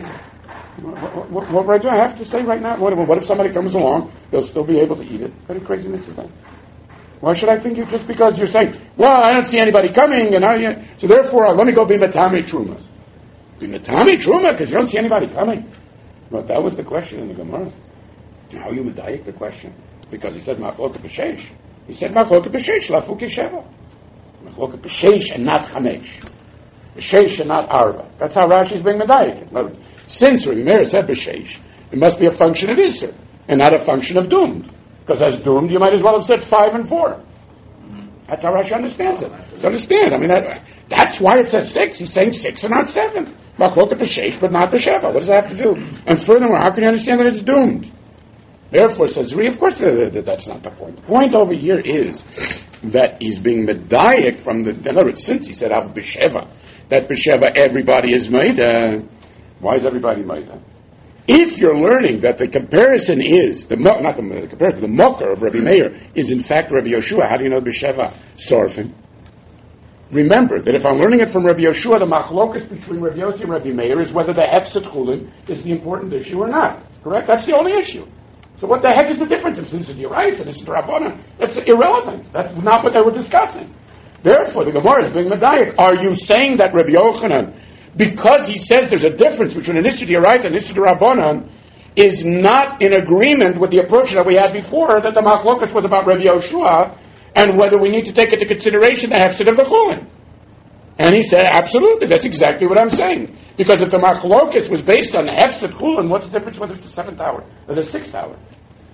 What, what, what right do I have to say right now? What, what if somebody comes along, they'll still be able to eat it? What kind of craziness is that? Why should I think you just because you're saying, well, I don't see anybody coming, and I, so therefore uh, let me go be matame truma. Be matame truma because you don't see anybody coming. But that was the question in the Gemara. How you medayik the question? Because he said machloket b'sheish. He said machloket b'sheish lafuki sheva. Machloket b'sheish and not chamesh. B'sheish and not arba. That's how Rashi is being medayik. Since Rabbi Meir said b'sheish, it must be a function of Isser and not a function of doomed. Because as doomed, you might as well have said five and four. That's how Rashi understands it. So understand. I mean, that, that's why it says six. He's saying six and not seven. Machloket b'sheish, but not b'sheva. What does that have to do? And furthermore, how can you understand that it's doomed? Therefore, says Zri, of course uh, that's not the point. The point over here is that he's being medayik from the, in other words, since he said Av B'Sheva, that B'Sheva everybody is made. Uh, why is everybody made? Uh? If you're learning that the comparison is, the not the, the comparison, the mocker of Rabbi Meir is in fact Rabbi Yoshua, how do you know B'Sheva Sorfin? Remember that if I'm learning it from Rabbi Yoshua, the machlokas between Rabbi Yossi and Rabbi Meir is whether the Hefset Chulin is the important issue or not. Correct? That's the only issue. So what the heck is the difference if this is the Yerais and this is the Rabbanan? That's irrelevant. That's not what they were discussing. Therefore, the Gemara is being medayik. Are you saying that Rabbi Yochanan, because he says there's a difference between an Issur Yerais and Issur Rabbanan, is not in agreement with the approach that we had before, that the Machlokas was about Rabbi Yoshua, and whether we need to take into consideration the Hefset of the Chulin? And he said, absolutely, that's exactly what I'm saying. Because if the Machlokas was based on the Hefset Chulin, what's the difference whether it's the seventh hour or the sixth hour?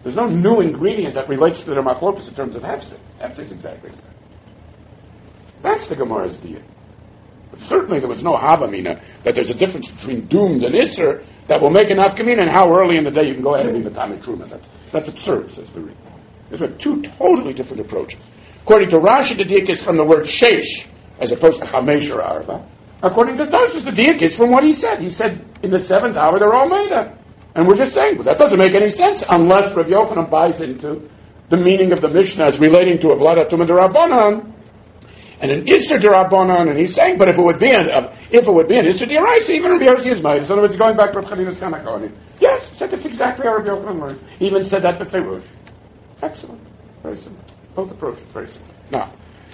There's no new ingredient that relates to the machlokas in terms of hefsek. Hefsek is exactly the same. That's the Gemara's deal. But certainly there was no havamina that there's a difference between doomed and isser that will make an afkamina and how early in the day you can go ahead and be matame truma. That's, that's absurd, says the Rebbe. These are two totally different approaches. According to Rashi, the diak is from the word sheish, as opposed to chamesh or arba. According to Tosfos, the diak is from what he said. He said, in the seventh hour, they're all made up. And we're just saying, well, that doesn't make any sense unless Rabbi Yochanan buys into the meaning of the Mishnah as relating to a vlada tuma d'Rabbanan and an Isser d'Rabbanan, and he's saying, but if it would be an, uh, if it would be an Isser d'Oraisa, even Rabbi Yossi is made. In other words, going back to Rabbi Chanina's Kanakoni. Yes, he said that's exactly how Rabbi Yochanan learned. He even said that befeirush. Excellent. Very simple. Both approaches, very simple. Now,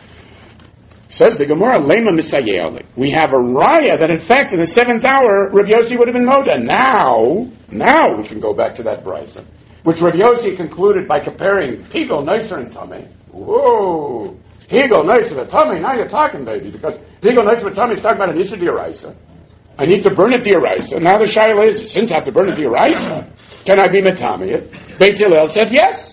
says the Gemara, Lema Misayeli. We have a raya that in fact in the seventh hour, Rabbi Yossi would have been Moda. Now, now we can go back to that brisa, which Rabbi Yossi concluded by comparing Pigol, Neisser, and Tameh. Whoa! Pigol, Neisser, and Tameh, now you're talking, baby, because Pigol, Neisser, and Tameh is talking about an Issa D'Oraisa. I need to burn it D'Oraisa. Now the Shaila is, since I have to burn it D'Oraisa, can I be Metame it? Beit Hillel said yes.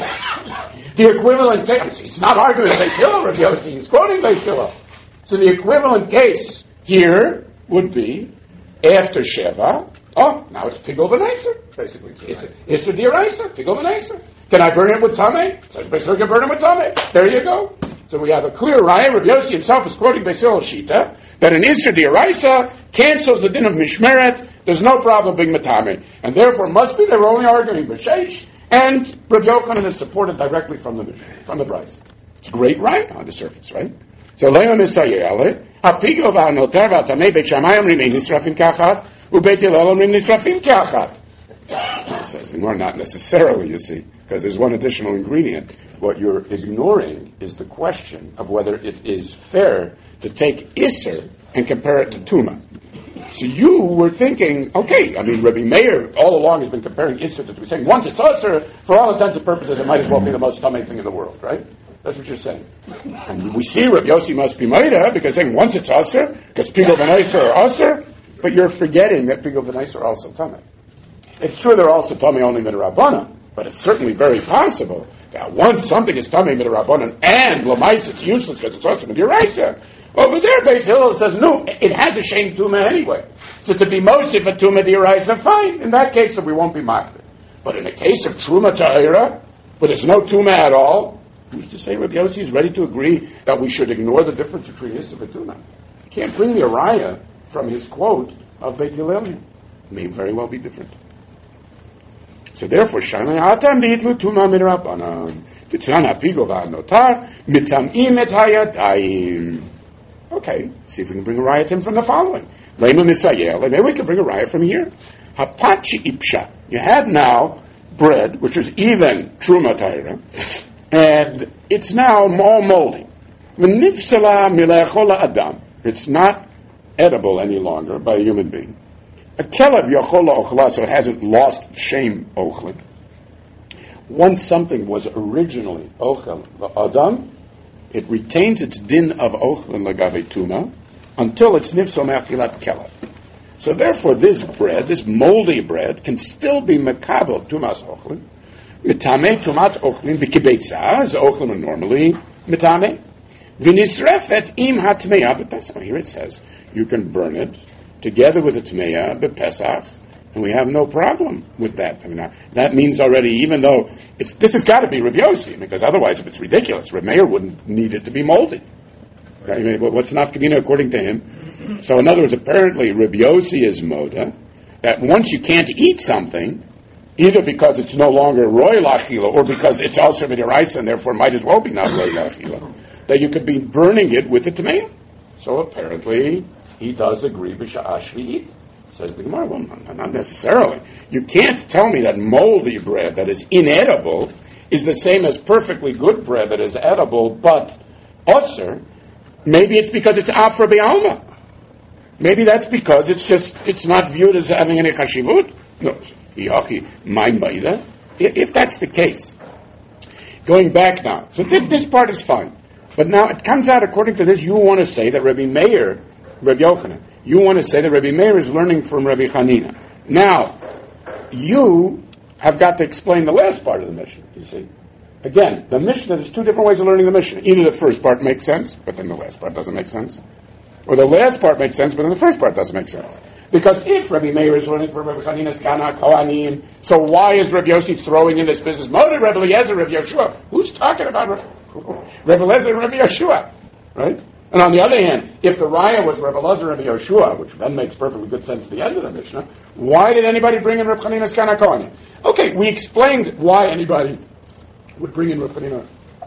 The equivalent case, he's not arguing Beit Hillel, Rabbi Yossi, he's quoting Beit Hillel. So the equivalent case here would be after Sheva, oh, now it's Pigol V'Neiser, basically. It's Issa D'Oraisa, Pigol V'Neiser. Can I burn it with Tameh? Says Beit Hillel can burn it with Tameh. There you go. So we have a clear raya. Rabbi Yossi himself is quoting Beit Hillel Shita, that an Issa D'Oraisa cancels the din of Mishmeret, there's no problem being Matame. And therefore must be, they're only arguing B'Sheish, and Rabbi Yochanan is supported directly from the from the Bryce. It's a great right on the surface, right? So Leon Misayele, Hapigo va'anotar va'tamei Beit Shammai omrim ein nisrafim kachat, u'Beit Hillel omrim nisrafim kachat. It says, well, not necessarily, you see, because there's one additional ingredient. What you're ignoring is the question of whether it is fair to take Isser and compare it to Tuma. So you were thinking, okay, I mean, Rabbi Meir all along has been comparing Isser to Tuma, saying once it's Isser, for all intents and purposes, it might as well be the most stomach thing in the world, right? That's what you're saying. And we see Rabbi Yossi must be Meira, because saying once it's Isser, because Pigol V'Neiser are Isser, but you're forgetting that Pigol V'Neiser are also Tameh. It's true they're also Tameh only Midrabanan, but it's certainly very possible that once something is Tameh Midrabanan and Lamais, it's useless because it's also Midiraisa. Over there, Beis Hillel says, no, it has a shame Tumah anyway. So to be Mosif a Tumah D'Oraisa, fine. In that case, we won't be Makbid. But in a case of Truma Ta'ira, where there's no Tumah at all, who's to say Rabbi Yossi is ready to agree that we should ignore the difference between Yisuf and Tumah? You can't bring the Araya from his quote of Beit Hillel. It may very well be different. So therefore, Shanai Atam D'Hitlu Tumah Midrabanan, T'Tzran HaPigol V'Anotar, Mitam'im Et Hayadayim. Okay, see if we can bring a riot in from the following. Lema Misayel, and maybe we can bring a riot from here. Hapachi Ipsha. You have now bread, which is even Truma Taira, and it's now all moldy. V'nifsala milechola Adam. It's not edible any longer by a human being. A kelev yochola ochla, so it hasn't lost shame ochla. Once something was originally ochel Adam, it retains its din of ochlin lagave tuma until it's nifsal me'achilat kelev. So therefore, this bread, this moldy bread, can still be mekabel tumas ochlin. Mitame tumat ochlin b'kibeitza, as ochlin are normally mitame. V'nisrefet im hatmeya b'pesach. Here it says you can burn it together with the tmeya b'pesach, and we have no problem with that. I mean, now, that means already, even though it's, this has got to be Rabbi Yossi, because otherwise, if it's ridiculous, Rabbi Meir wouldn't need it to be moldy. I mean, what's nafkamina according to him? So, in other words, apparently Rabbi Yossi is moda that once you can't eat something, either because it's no longer royal achila or because it's also midiraisa and therefore might as well be not royal achila, that you could be burning it with the tmeya. So apparently, he does agree b'sha'ah shvi'it. Says the Gemara, well, not necessarily. You can't tell me that moldy bread that is inedible is the same as perfectly good bread that is edible, but osir. Maybe it's because it's afra be'alma. Maybe that's because it's just, it's not viewed as having any chashivut. No, if that's the case. Going back now. So this, this part is fine. But now it comes out, according to this, you want to say that Rabbi Meir, Rabbi Yochanan, you want to say that Rabbi Meir is learning from Rabbi Chanina. Now, you have got to explain the last part of the Mishnah, you see. Again, the Mishnah, there's two different ways of learning the Mishnah. Either the first part makes sense, but then the last part doesn't make sense. Or the last part makes sense, but then the first part doesn't make sense. Because if Rabbi Meir is learning from Rabbi Chanina Skana Kohanim, so why is Rabbi Yossi throwing in this business? Moed Rabbi Eliezer, Rabbi Yeshua. Who's talking about Rabbi Eliezer and Rabbi Yeshua? Right? And on the other hand, if the raya was Rabbi Eliezer and Rabbi Yeshua, which then makes perfectly good sense at the end of the Mishnah, why did anybody bring in Rabbi Chanina Skana Kohanim? Okay, we explained why anybody would bring in Rabbi Chanina,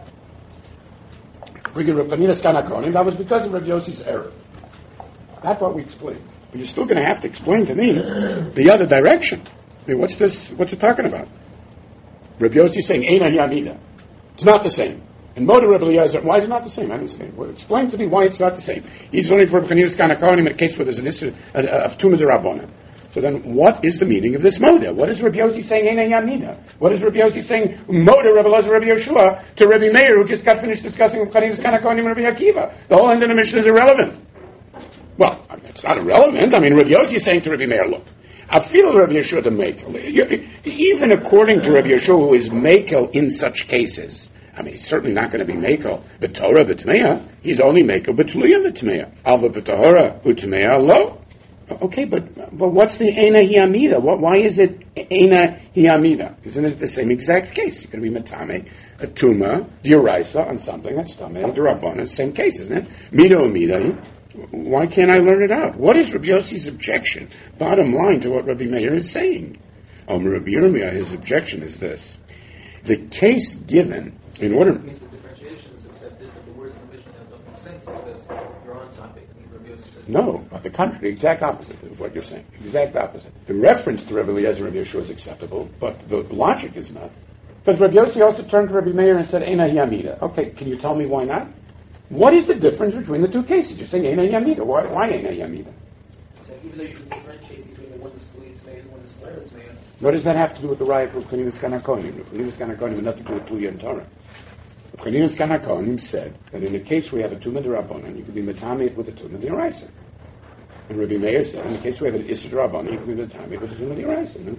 bring in Rabbi Chanina Skana Kohanim. That was because of Rabbi Yossi's error. That's what we explained. But you're still going to have to explain to me the other direction. I mean, what's this? What's it talking about? Rabbi Yossi is saying, Eina hi amida. It's not the same. And Moed Rabbi Eliezer, why is it not the same? I understand. Well, explain to me why it's not the same. He's learning from Chanina Skana Kohanim in a case where there's an issue of Tumah D'Rabbanan. So then, what is the meaning of this Moed? What is Rabbi Yossi saying, Eina hi amida? What is Rabbi Yossi saying, Moed Rabbi Eliezer, Rabbi Yeshua, to Rabbi Meir, who just got finished discussing with Chanina Skana Kohanim and Rabbi Akiva? The whole end of the Mishnah is irrelevant. Well, it's not irrelevant. I mean, Rabbi Yossi is saying to Rabbi Meir, look, I feel Rabbi Yeshua to Mekel. Even according to Rabbi Yeshua, who is Mekel in such cases, I mean, he's certainly not going to be Mekel b'Torah b'Tmeya. He's only Mekel b'Tluya b'Tmeya. Alva b'Tahora b'Tmeya lo. Okay, but but what's the Eina hi amida? What, why is it Eina hi amida? Isn't it the same exact case? You're going to be Matame, a Tuma, D'Oraisa, on something that's Tameh, D'Rabbanan, same case, isn't it? Mido amida. Why can't I learn it out? What is Rabbi Yossi's objection? Bottom line to what Rabbi Meir is saying. Um, Rabbi Yirmiyah, his objection is this. The case given, in order... It means the differentiation is accepted, but the words in the Mishnah don't make sense because you're on topic. Rabbi Yossi said, no, but the contrary, exact opposite of what you're saying. Exact opposite. The reference to Rabbi Eliezer and Rabbi Yeshua is acceptable, but the logic is not. Because Rabbi Yossi also turned to Rabbi Meir and said, Eina hi amida. Okay, can you tell me why not? What is the difference between the two cases? You're saying Eina hi amida. Why, why Eina hi amida? So even though you can differentiate between the one that's Tluya Tmeya and the one that's Torah Tmeya. What does that have to do with the riot for Chanina Skana Kohanim? Chanina Skana Kohanim has nothing to do with Tluya and Torah. Chanina Skana Kohanim said that in a case where you have a Tumah D'Rabbanan, you can be Matame with a Tumah D'Oraisa. And Rabbi Meir said, in the case where you have an Issur D'Rabbanan, you can be Matame with a Tumah D'Oraisa. No?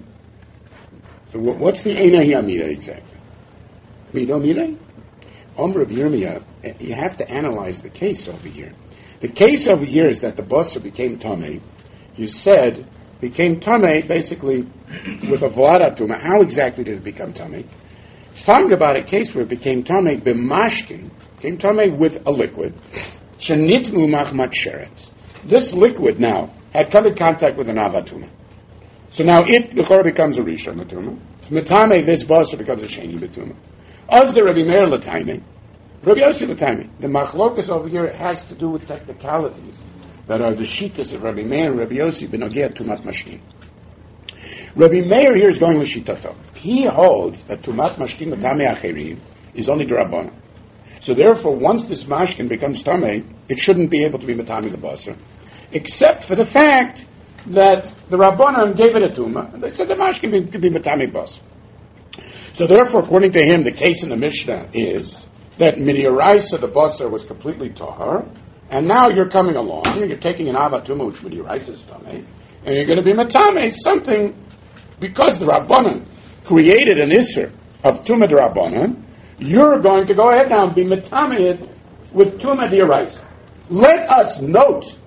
So what's the Eina hi amida exactly? Mido Milei? Om Rabbi Yirmiyah, you have to analyze the case over here. The case over here is that the Basar became Tameh. You said, became Tameh basically with a Vlada Tumah. How exactly did it become Tameh? It's talking about a case where it became Tameh b'mashkin, became Tameh with a liquid. Shenitmu machmat sheretz. This liquid now had come in contact with an Avatuma. So now it, the Chor becomes a Rishon Latuma. Matame, this Basar becomes a Sheni Batuma. As the Rabbi Meir Latime, Rabbi Yossi Latime. The Machlokas over here has to do with technicalities that are the Shittas of Rabbi Meir and Rabbi Yossi B'nogea Tumat Mashkin. Rabbi Meir here is going with Shitato. He holds that Tumat Mashkin Matame Acherim is only D'Rabbanan. So therefore, once this Mashkin becomes Tameh, it shouldn't be able to be Matame the Basar, except for the fact that the Rabbanan gave it a Tumah, and they said the Mashkin could be Matame Basar. So therefore, according to him, the case in the Mishnah is that Midiraisa, the Basar, was completely Tahar, and now you're coming along, and you're taking an Avatuma, which Midiraisa is Tameh, and you're going to be Matame, something, because the Rabbanan created an Isser of Tumah D'Rabbanan, you're going to go ahead now and be Matame it with Tumah D'Oraisa. Let us note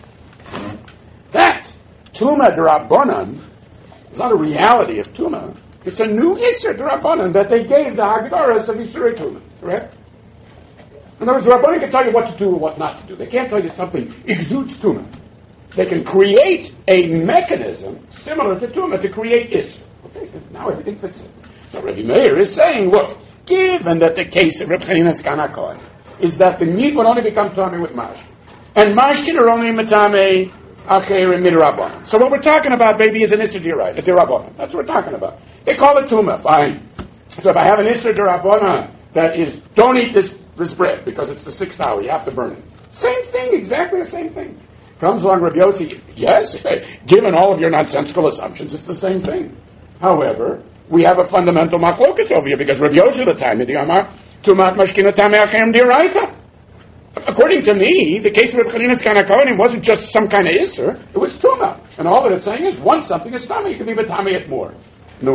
that Tumah D'Rabbanan is not a reality of Tumah. It's a new Isser D'Rabbanan that they gave the Hagdaras of Isserei Tumah, correct? In other words, the Rabbanan can tell you what to do and what not to do. They can't tell you something exudes Tumah. They can create a mechanism similar to Tumah to create Isser. Okay, now everything fits in. So Rabbi Meir is saying, look, given that the case of Reb Chanina Skana Kohen is that the meat would only become Tameh with Mashkin, and Mashkin are only Matame Acher and Midrabbanan. So what we're talking about, baby, is an Isser D'Oraisa, a D'Rabbanan. That's what we're talking about. They call it Tumah, fine. So if I have an Isser D'Rabbanan that is, don't eat this, this bread because it's the sixth hour, you have to burn it. Same thing, exactly the same thing. Comes along Rabbi Yossi, yes, given all of your nonsensical assumptions, it's the same thing. However, we have a fundamental machlokas over here because Rabbi Yossi the time of the Amar Tumat Mashkin Tameh Achem D'Oraisa. According to me, the case of Reb Chanina Skana Kohanim wasn't just some kind of Isser, it was Tumah. And all that it's saying is, once something is Tameh, you can be Matame it more. No.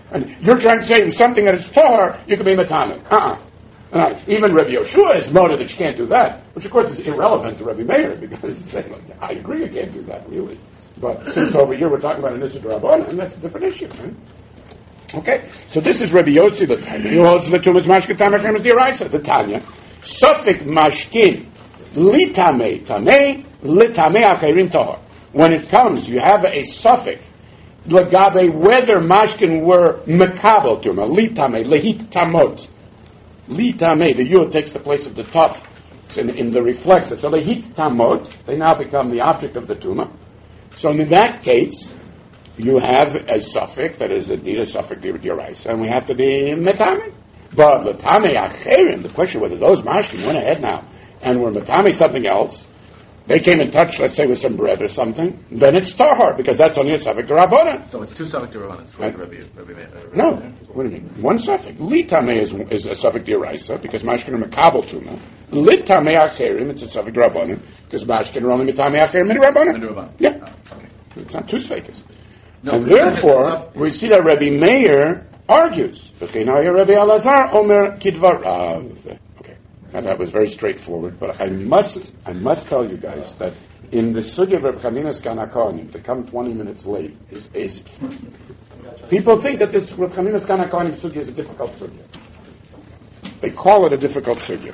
And you're trying to say something that is tahor, you can be matame. Uh-uh. Right. Even Rabbi Yoshua is motive that you can't do that, which of course is irrelevant to Rabbi Meir, because it's saying, like, I agree you can't do that, really. But since over here we're talking about an Issa D'Rabbanan, and that's a different issue, right? Okay, so this is Rabbi Yossi the Tanya. He holds the Tumas Mashkin Tameh Chemes D'Oraisa, the Tanya. Sufik Mashkin, Li Tameh Tameh, Li Tameh Acherim Tahor. When it comes, you have a suffix, Lagabe, whether Mashkin were Mekabel Tuma, Li Tameh, Lehit Tamot. Li Tameh, the Yud takes the place of the Taf in, in the reflexive. So Lehit Tamot, they now become the object of the Tuma. So in that case, you have a suffix that is indeed a suffix d'Oraisa, and we have to be Metame. But Latame Acherim, the question whether those Mashkin went ahead now and were Metame something else, they came in touch, let's say, with some bread or something, then it's Tahar, because that's only a suffix d'Rabbanan. So it's two suffix d'Rabbanan. Right. Rabbi, Rabbi, Rabbi, No, what do you mean? One suffix. Litame is, is a suffix d'Oraisa, because Mashkin are Mekabel Tuma. Litame Acherim, it's a suffix d'Rabbanan, because Mashkin are only Metame Acherim and D'Rabbanan. Yeah. Oh, okay. It's not two suffixes. No, and therefore, we see that Rabbi Meir argues. Rabbi Elazar Omer Kidvarav. Okay, now that was very straightforward, but I must, I must tell you guys that in the sugya of Reb Chanina Skan HaKohanim, to come twenty minutes late is, is people think that this Reb Chanina Skan HaKohanim sugya is a difficult sugya. They call it a difficult sugya.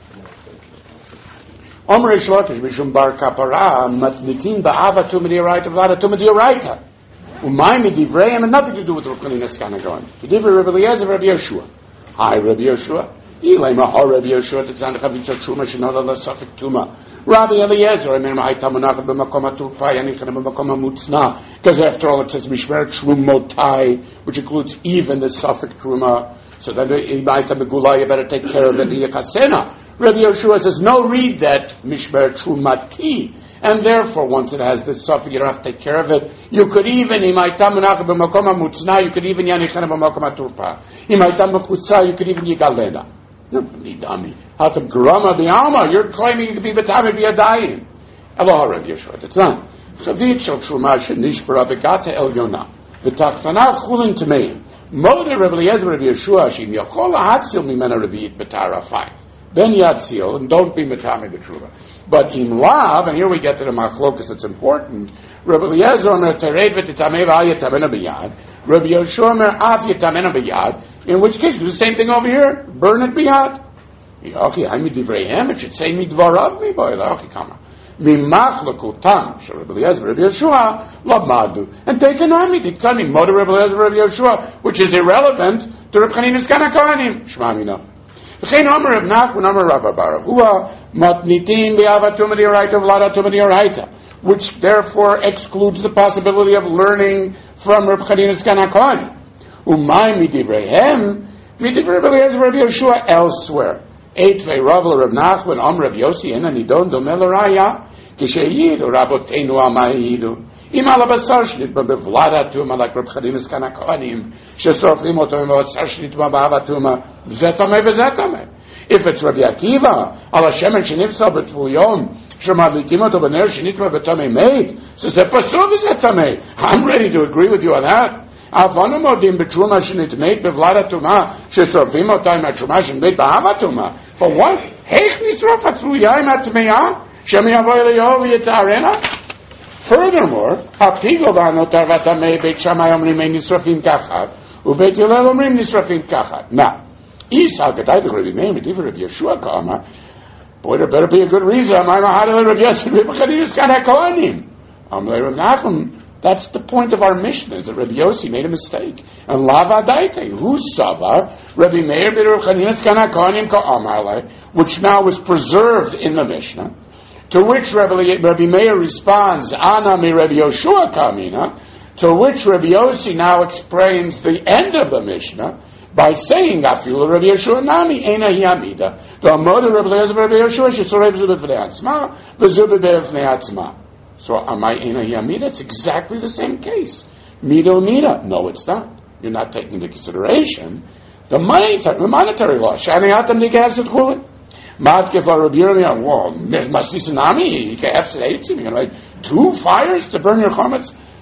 Omer Reish Lakish Mishum Bar Kapara Matnitin Ba'ava Tumah D'Oraita V'Lada Tumah D'Oraita. Umayim Divrayim had nothing to do with Reb Chanina Skan HaKohanim. Divrei Rabbi Eliezer, Rabbi Yeshua. Hi, Rabbi Yeshua. Ilay Mahor Rabbi Yeshua Tetzan Chavitza Truma Shenoda La Safik Tuma. Rabbi Eliezer, I mean, Ma'ayta Monach B'Makom HaTurpa Yanichan B'Makom HaMutznah. Because after all, it says Mishmer Trumotai, which includes even the Safik Truma. So then, Ma'ayta Megula, you better take care of it. Yechasena. Rabbi Yeshua says, no, read that Mishmer Trumati. And therefore, once it has this suffix, you don't have to take care of it. You could even, Imaitam B'Makom HaMutznah, you could even Yanichan B'Makom HaTurpa. Imaitam B'Chutza, you could even Yigalena. No, Midami. How to Grama B'Alma, you're claiming you could be B'Tamid B'Yadayim. Eloha Rabbi Yeshua, that's not. Chavit Shal Truma Shenishbara B'Gata El Yonah. V'Tachtana Chulin Tameim. Mode Rabbi Eliezer Rabbi Yeshua, Shim Yochol HaTzil Mimena Revi'it B'Tara Fine. Then Yatzil, and don't be Metame B'Tshuva. But in Lav, and here we get to the Machlokas, it's important, Rabbi Eliezer Omer Tereid V'Titamei V'Al Yatamena B'Yad, Rabbi Yeshua Omer Av Yatamena B'Yad, in which case, do the same thing over here, burn it B'Yad. Okay, I'm Midivreihem, it should say Midvarav Mi'boy, okay, come on. Mimachlokutam, Shal Rabbi Eliezer Rabbi Yeshua, Lamadu, and take an Ami, Diktani, Moder Rabbi Eliezer Rabbi Yeshua, which is irrelevant to Reb Chanina Skan HaKohanim. Shema Mina. V'chein Omer Reb Nachman Omer Rabba Bar Avua matnitin b'ava tumah d'oraita v'lada tumah d'oraita, which therefore excludes the possibility of learning from Reb Chanina Skan HaKohanim. Umay midivreihem midivrei Rabbi Eliezer Rabbi Yeshua elsewhere. Eitvei Rav Reb Nachman Omer Reb Yossi ena nidon domeh l'raya kisheyidu Rabotenu amayidu. Im ala basar shnitma bevlada tuma like Reb Chanina Skan HaKohanim shesorfim oto im basar shnitma b'ava tuma v'zetame v'zetame. If it's Rabbi Akiva ala shemen shenifsa b'tfuyom shemadlikim oto b'ner shnitma b'tame made, so ze pasur v'zetame. I'm ready to agree with you on that. Avonu modim b'truma shnitmeit bevlada tuma shesorfim oto im truma shnitmeit b'ava tuma. For what? Heich nisrof atfuyayim atmeya shemi avoy le'yov yitarena. Furthermore, Hapigol v'anotar v'tamei beit Shammai omrim ein nisrafim kachat, u'beit Hillel omrim nisrafim kachat. Now, Isa Gadai the Rabbi Meir Mediv Rabbi Yeshua Kama. Boy, there better be a good reason. I'm a Hadal Rabbi Yeshua Rabbi Chanina Skan HaKohanim. I'm like Rabbi Nachman. That's the point of our mission. Is that Rabbi Yossi made a mistake. And Lava Daite, who Sava Rabbi Meir Rabbi Chanina Skan HaKohanim Ka'amalei, which now was preserved in the Mishnah. To which Rabbi, Rabbi Meir responds, Ana mi Rabbi Yoshua Kamina, to which Rabbi Yossi now explains the end of the Mishnah by saying, Afilu Rabbi Yoshua Nami, Ena hi Amida, the Amoda Rabbi Eliezer Rabbi Yoshua, Shesorev Zubeh V'nei Atzma, V'Zubeh V'nei Atzma. So, Amai Ena hi Amida, it's exactly the same case. Mida Mida. No, it's not. You're not taking into consideration the monetary, the monetary law. Shani Atam Nigaz et Chulin. Matke for Rabbi Yirmiyah, well, must be tsunami, you can have sedation, you're like, two fires to burn your chametz?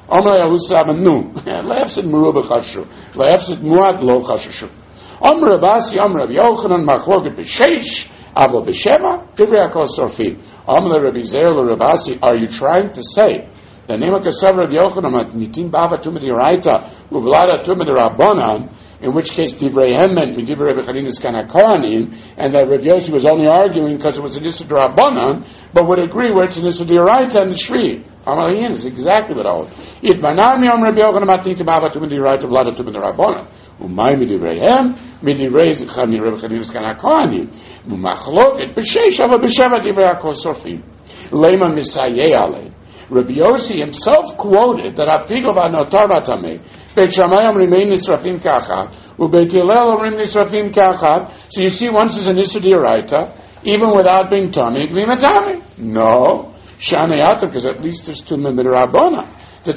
Omer Yahusam Nu. Le'efsid Meruba Chashu. Le'efsid Muad Lo Chashu. Omer Rabasi, Omer Rabbi Yochanan, Machloket B'Sheish, Avo B'Sheva, Divrei HaKol Sorfim. Omer Rabbi Zeir Rabasi, are you trying to say the name of Kasav Rabbi Yochanan, Nitin Bava Tumid Yoraita, Uvlada Tumid Rabbanan, in which case Divrei Hem meant Divrei Rabbi Chanina Skana Kohanim, and that Rabbi Yossi was only arguing because it was an Issa Rabbanan, but would agree where it's an Issa Yoraita and the Shri. Amalayin is exactly what I hold. It Manami Om Rabbi Yochanan Matnit Bava Tumid Yoraita, Vlada Tumid Rabbanan. Umay Midivrei Hem, Midivrei Zechani Rabbi Chanina Skana Kohanim, Umachloket B'Sheish Ava B'Sheva Divrei HaKol Sorfim. Lema Misayeh Alei. Rabbi Yossi himself quoted that Apigov Anotar Batameh, Beit Shamayim remain Nisrafim Kachad, Ubeit Hillel Omrim Nisrafim Kachad. So you see, once is an Issa D'Oraita, even without being Tami, it can be Matami. No. Shanei Atam, because at least there's two Mimid Rabbona. If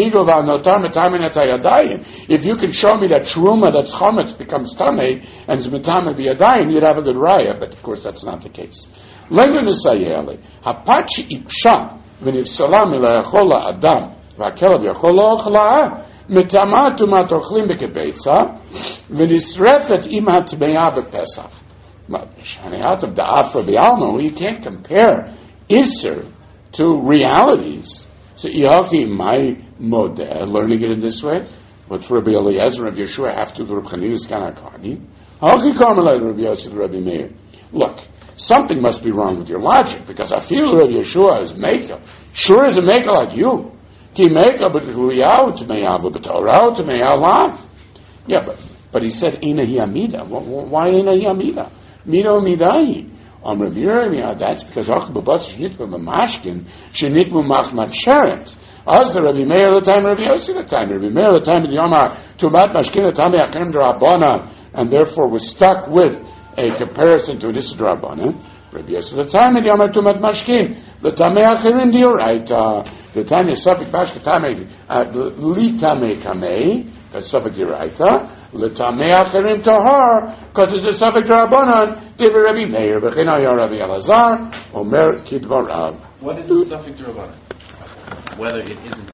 you can show me that Truma, that's Chometz, becomes Tameh, and Zmetame B'Yadayim, you'd have a good raya, but of course that's not the case. Lema Nisayeli, Hapachi Ipsha, V'nifsala Milayachol Adam, V'akelav Yachol La'ochla'ah, Mitama Tumat Ochlim B'Kebeitza, V'nisrefet Ima Tmeya B'Pesach. Shani Atam Da'afra B'Alma, you can't compare Isser to realities. So Yachi, my model, learning it in this way, but Rabbi Eliezer and Rabbi Yeshua have to do Rabbi Chanina Skana Kohanim. Hachi Karmelite Rabbi Yosef Rabbi Meir. Look, something must be wrong with your logic, because I feel Rabbi Yeshua is maker. Sure is a maker like you. Ki maker, but Ruyah to Meyav, but Torah to Meyav. Yeah, but but he said Ina Hi Amida. Why Ina Hi Amida? Mido Midai. On Rabbi Yirmiyah, that's because Achbabat Shnit B'Mashkin Shnit B'Machmat Sheret. As the Rabbi Meir the time Rabbi Yossi the time Rabbi Meir the time of the Yomar Tumat Mashkin the time of Achirim D'Rabbanan, and therefore was stuck with a comparison to Issa D'Rabbanan. Rabbi Yossi the time of the Yomar Tumat Mashkin the time of Achirim D'Oraita the time of Safik Bashka Tamei Li Tamei Kamei that's Safik D'Oraita. L'tamei acherim tahar, because it's a Safek D'Rabbanan, Divrei Rabbi Meir, B'china Ya Rabbi Elazar, Omer Kidvarav. What is the Safek D'Rabbanan? Whether it isn't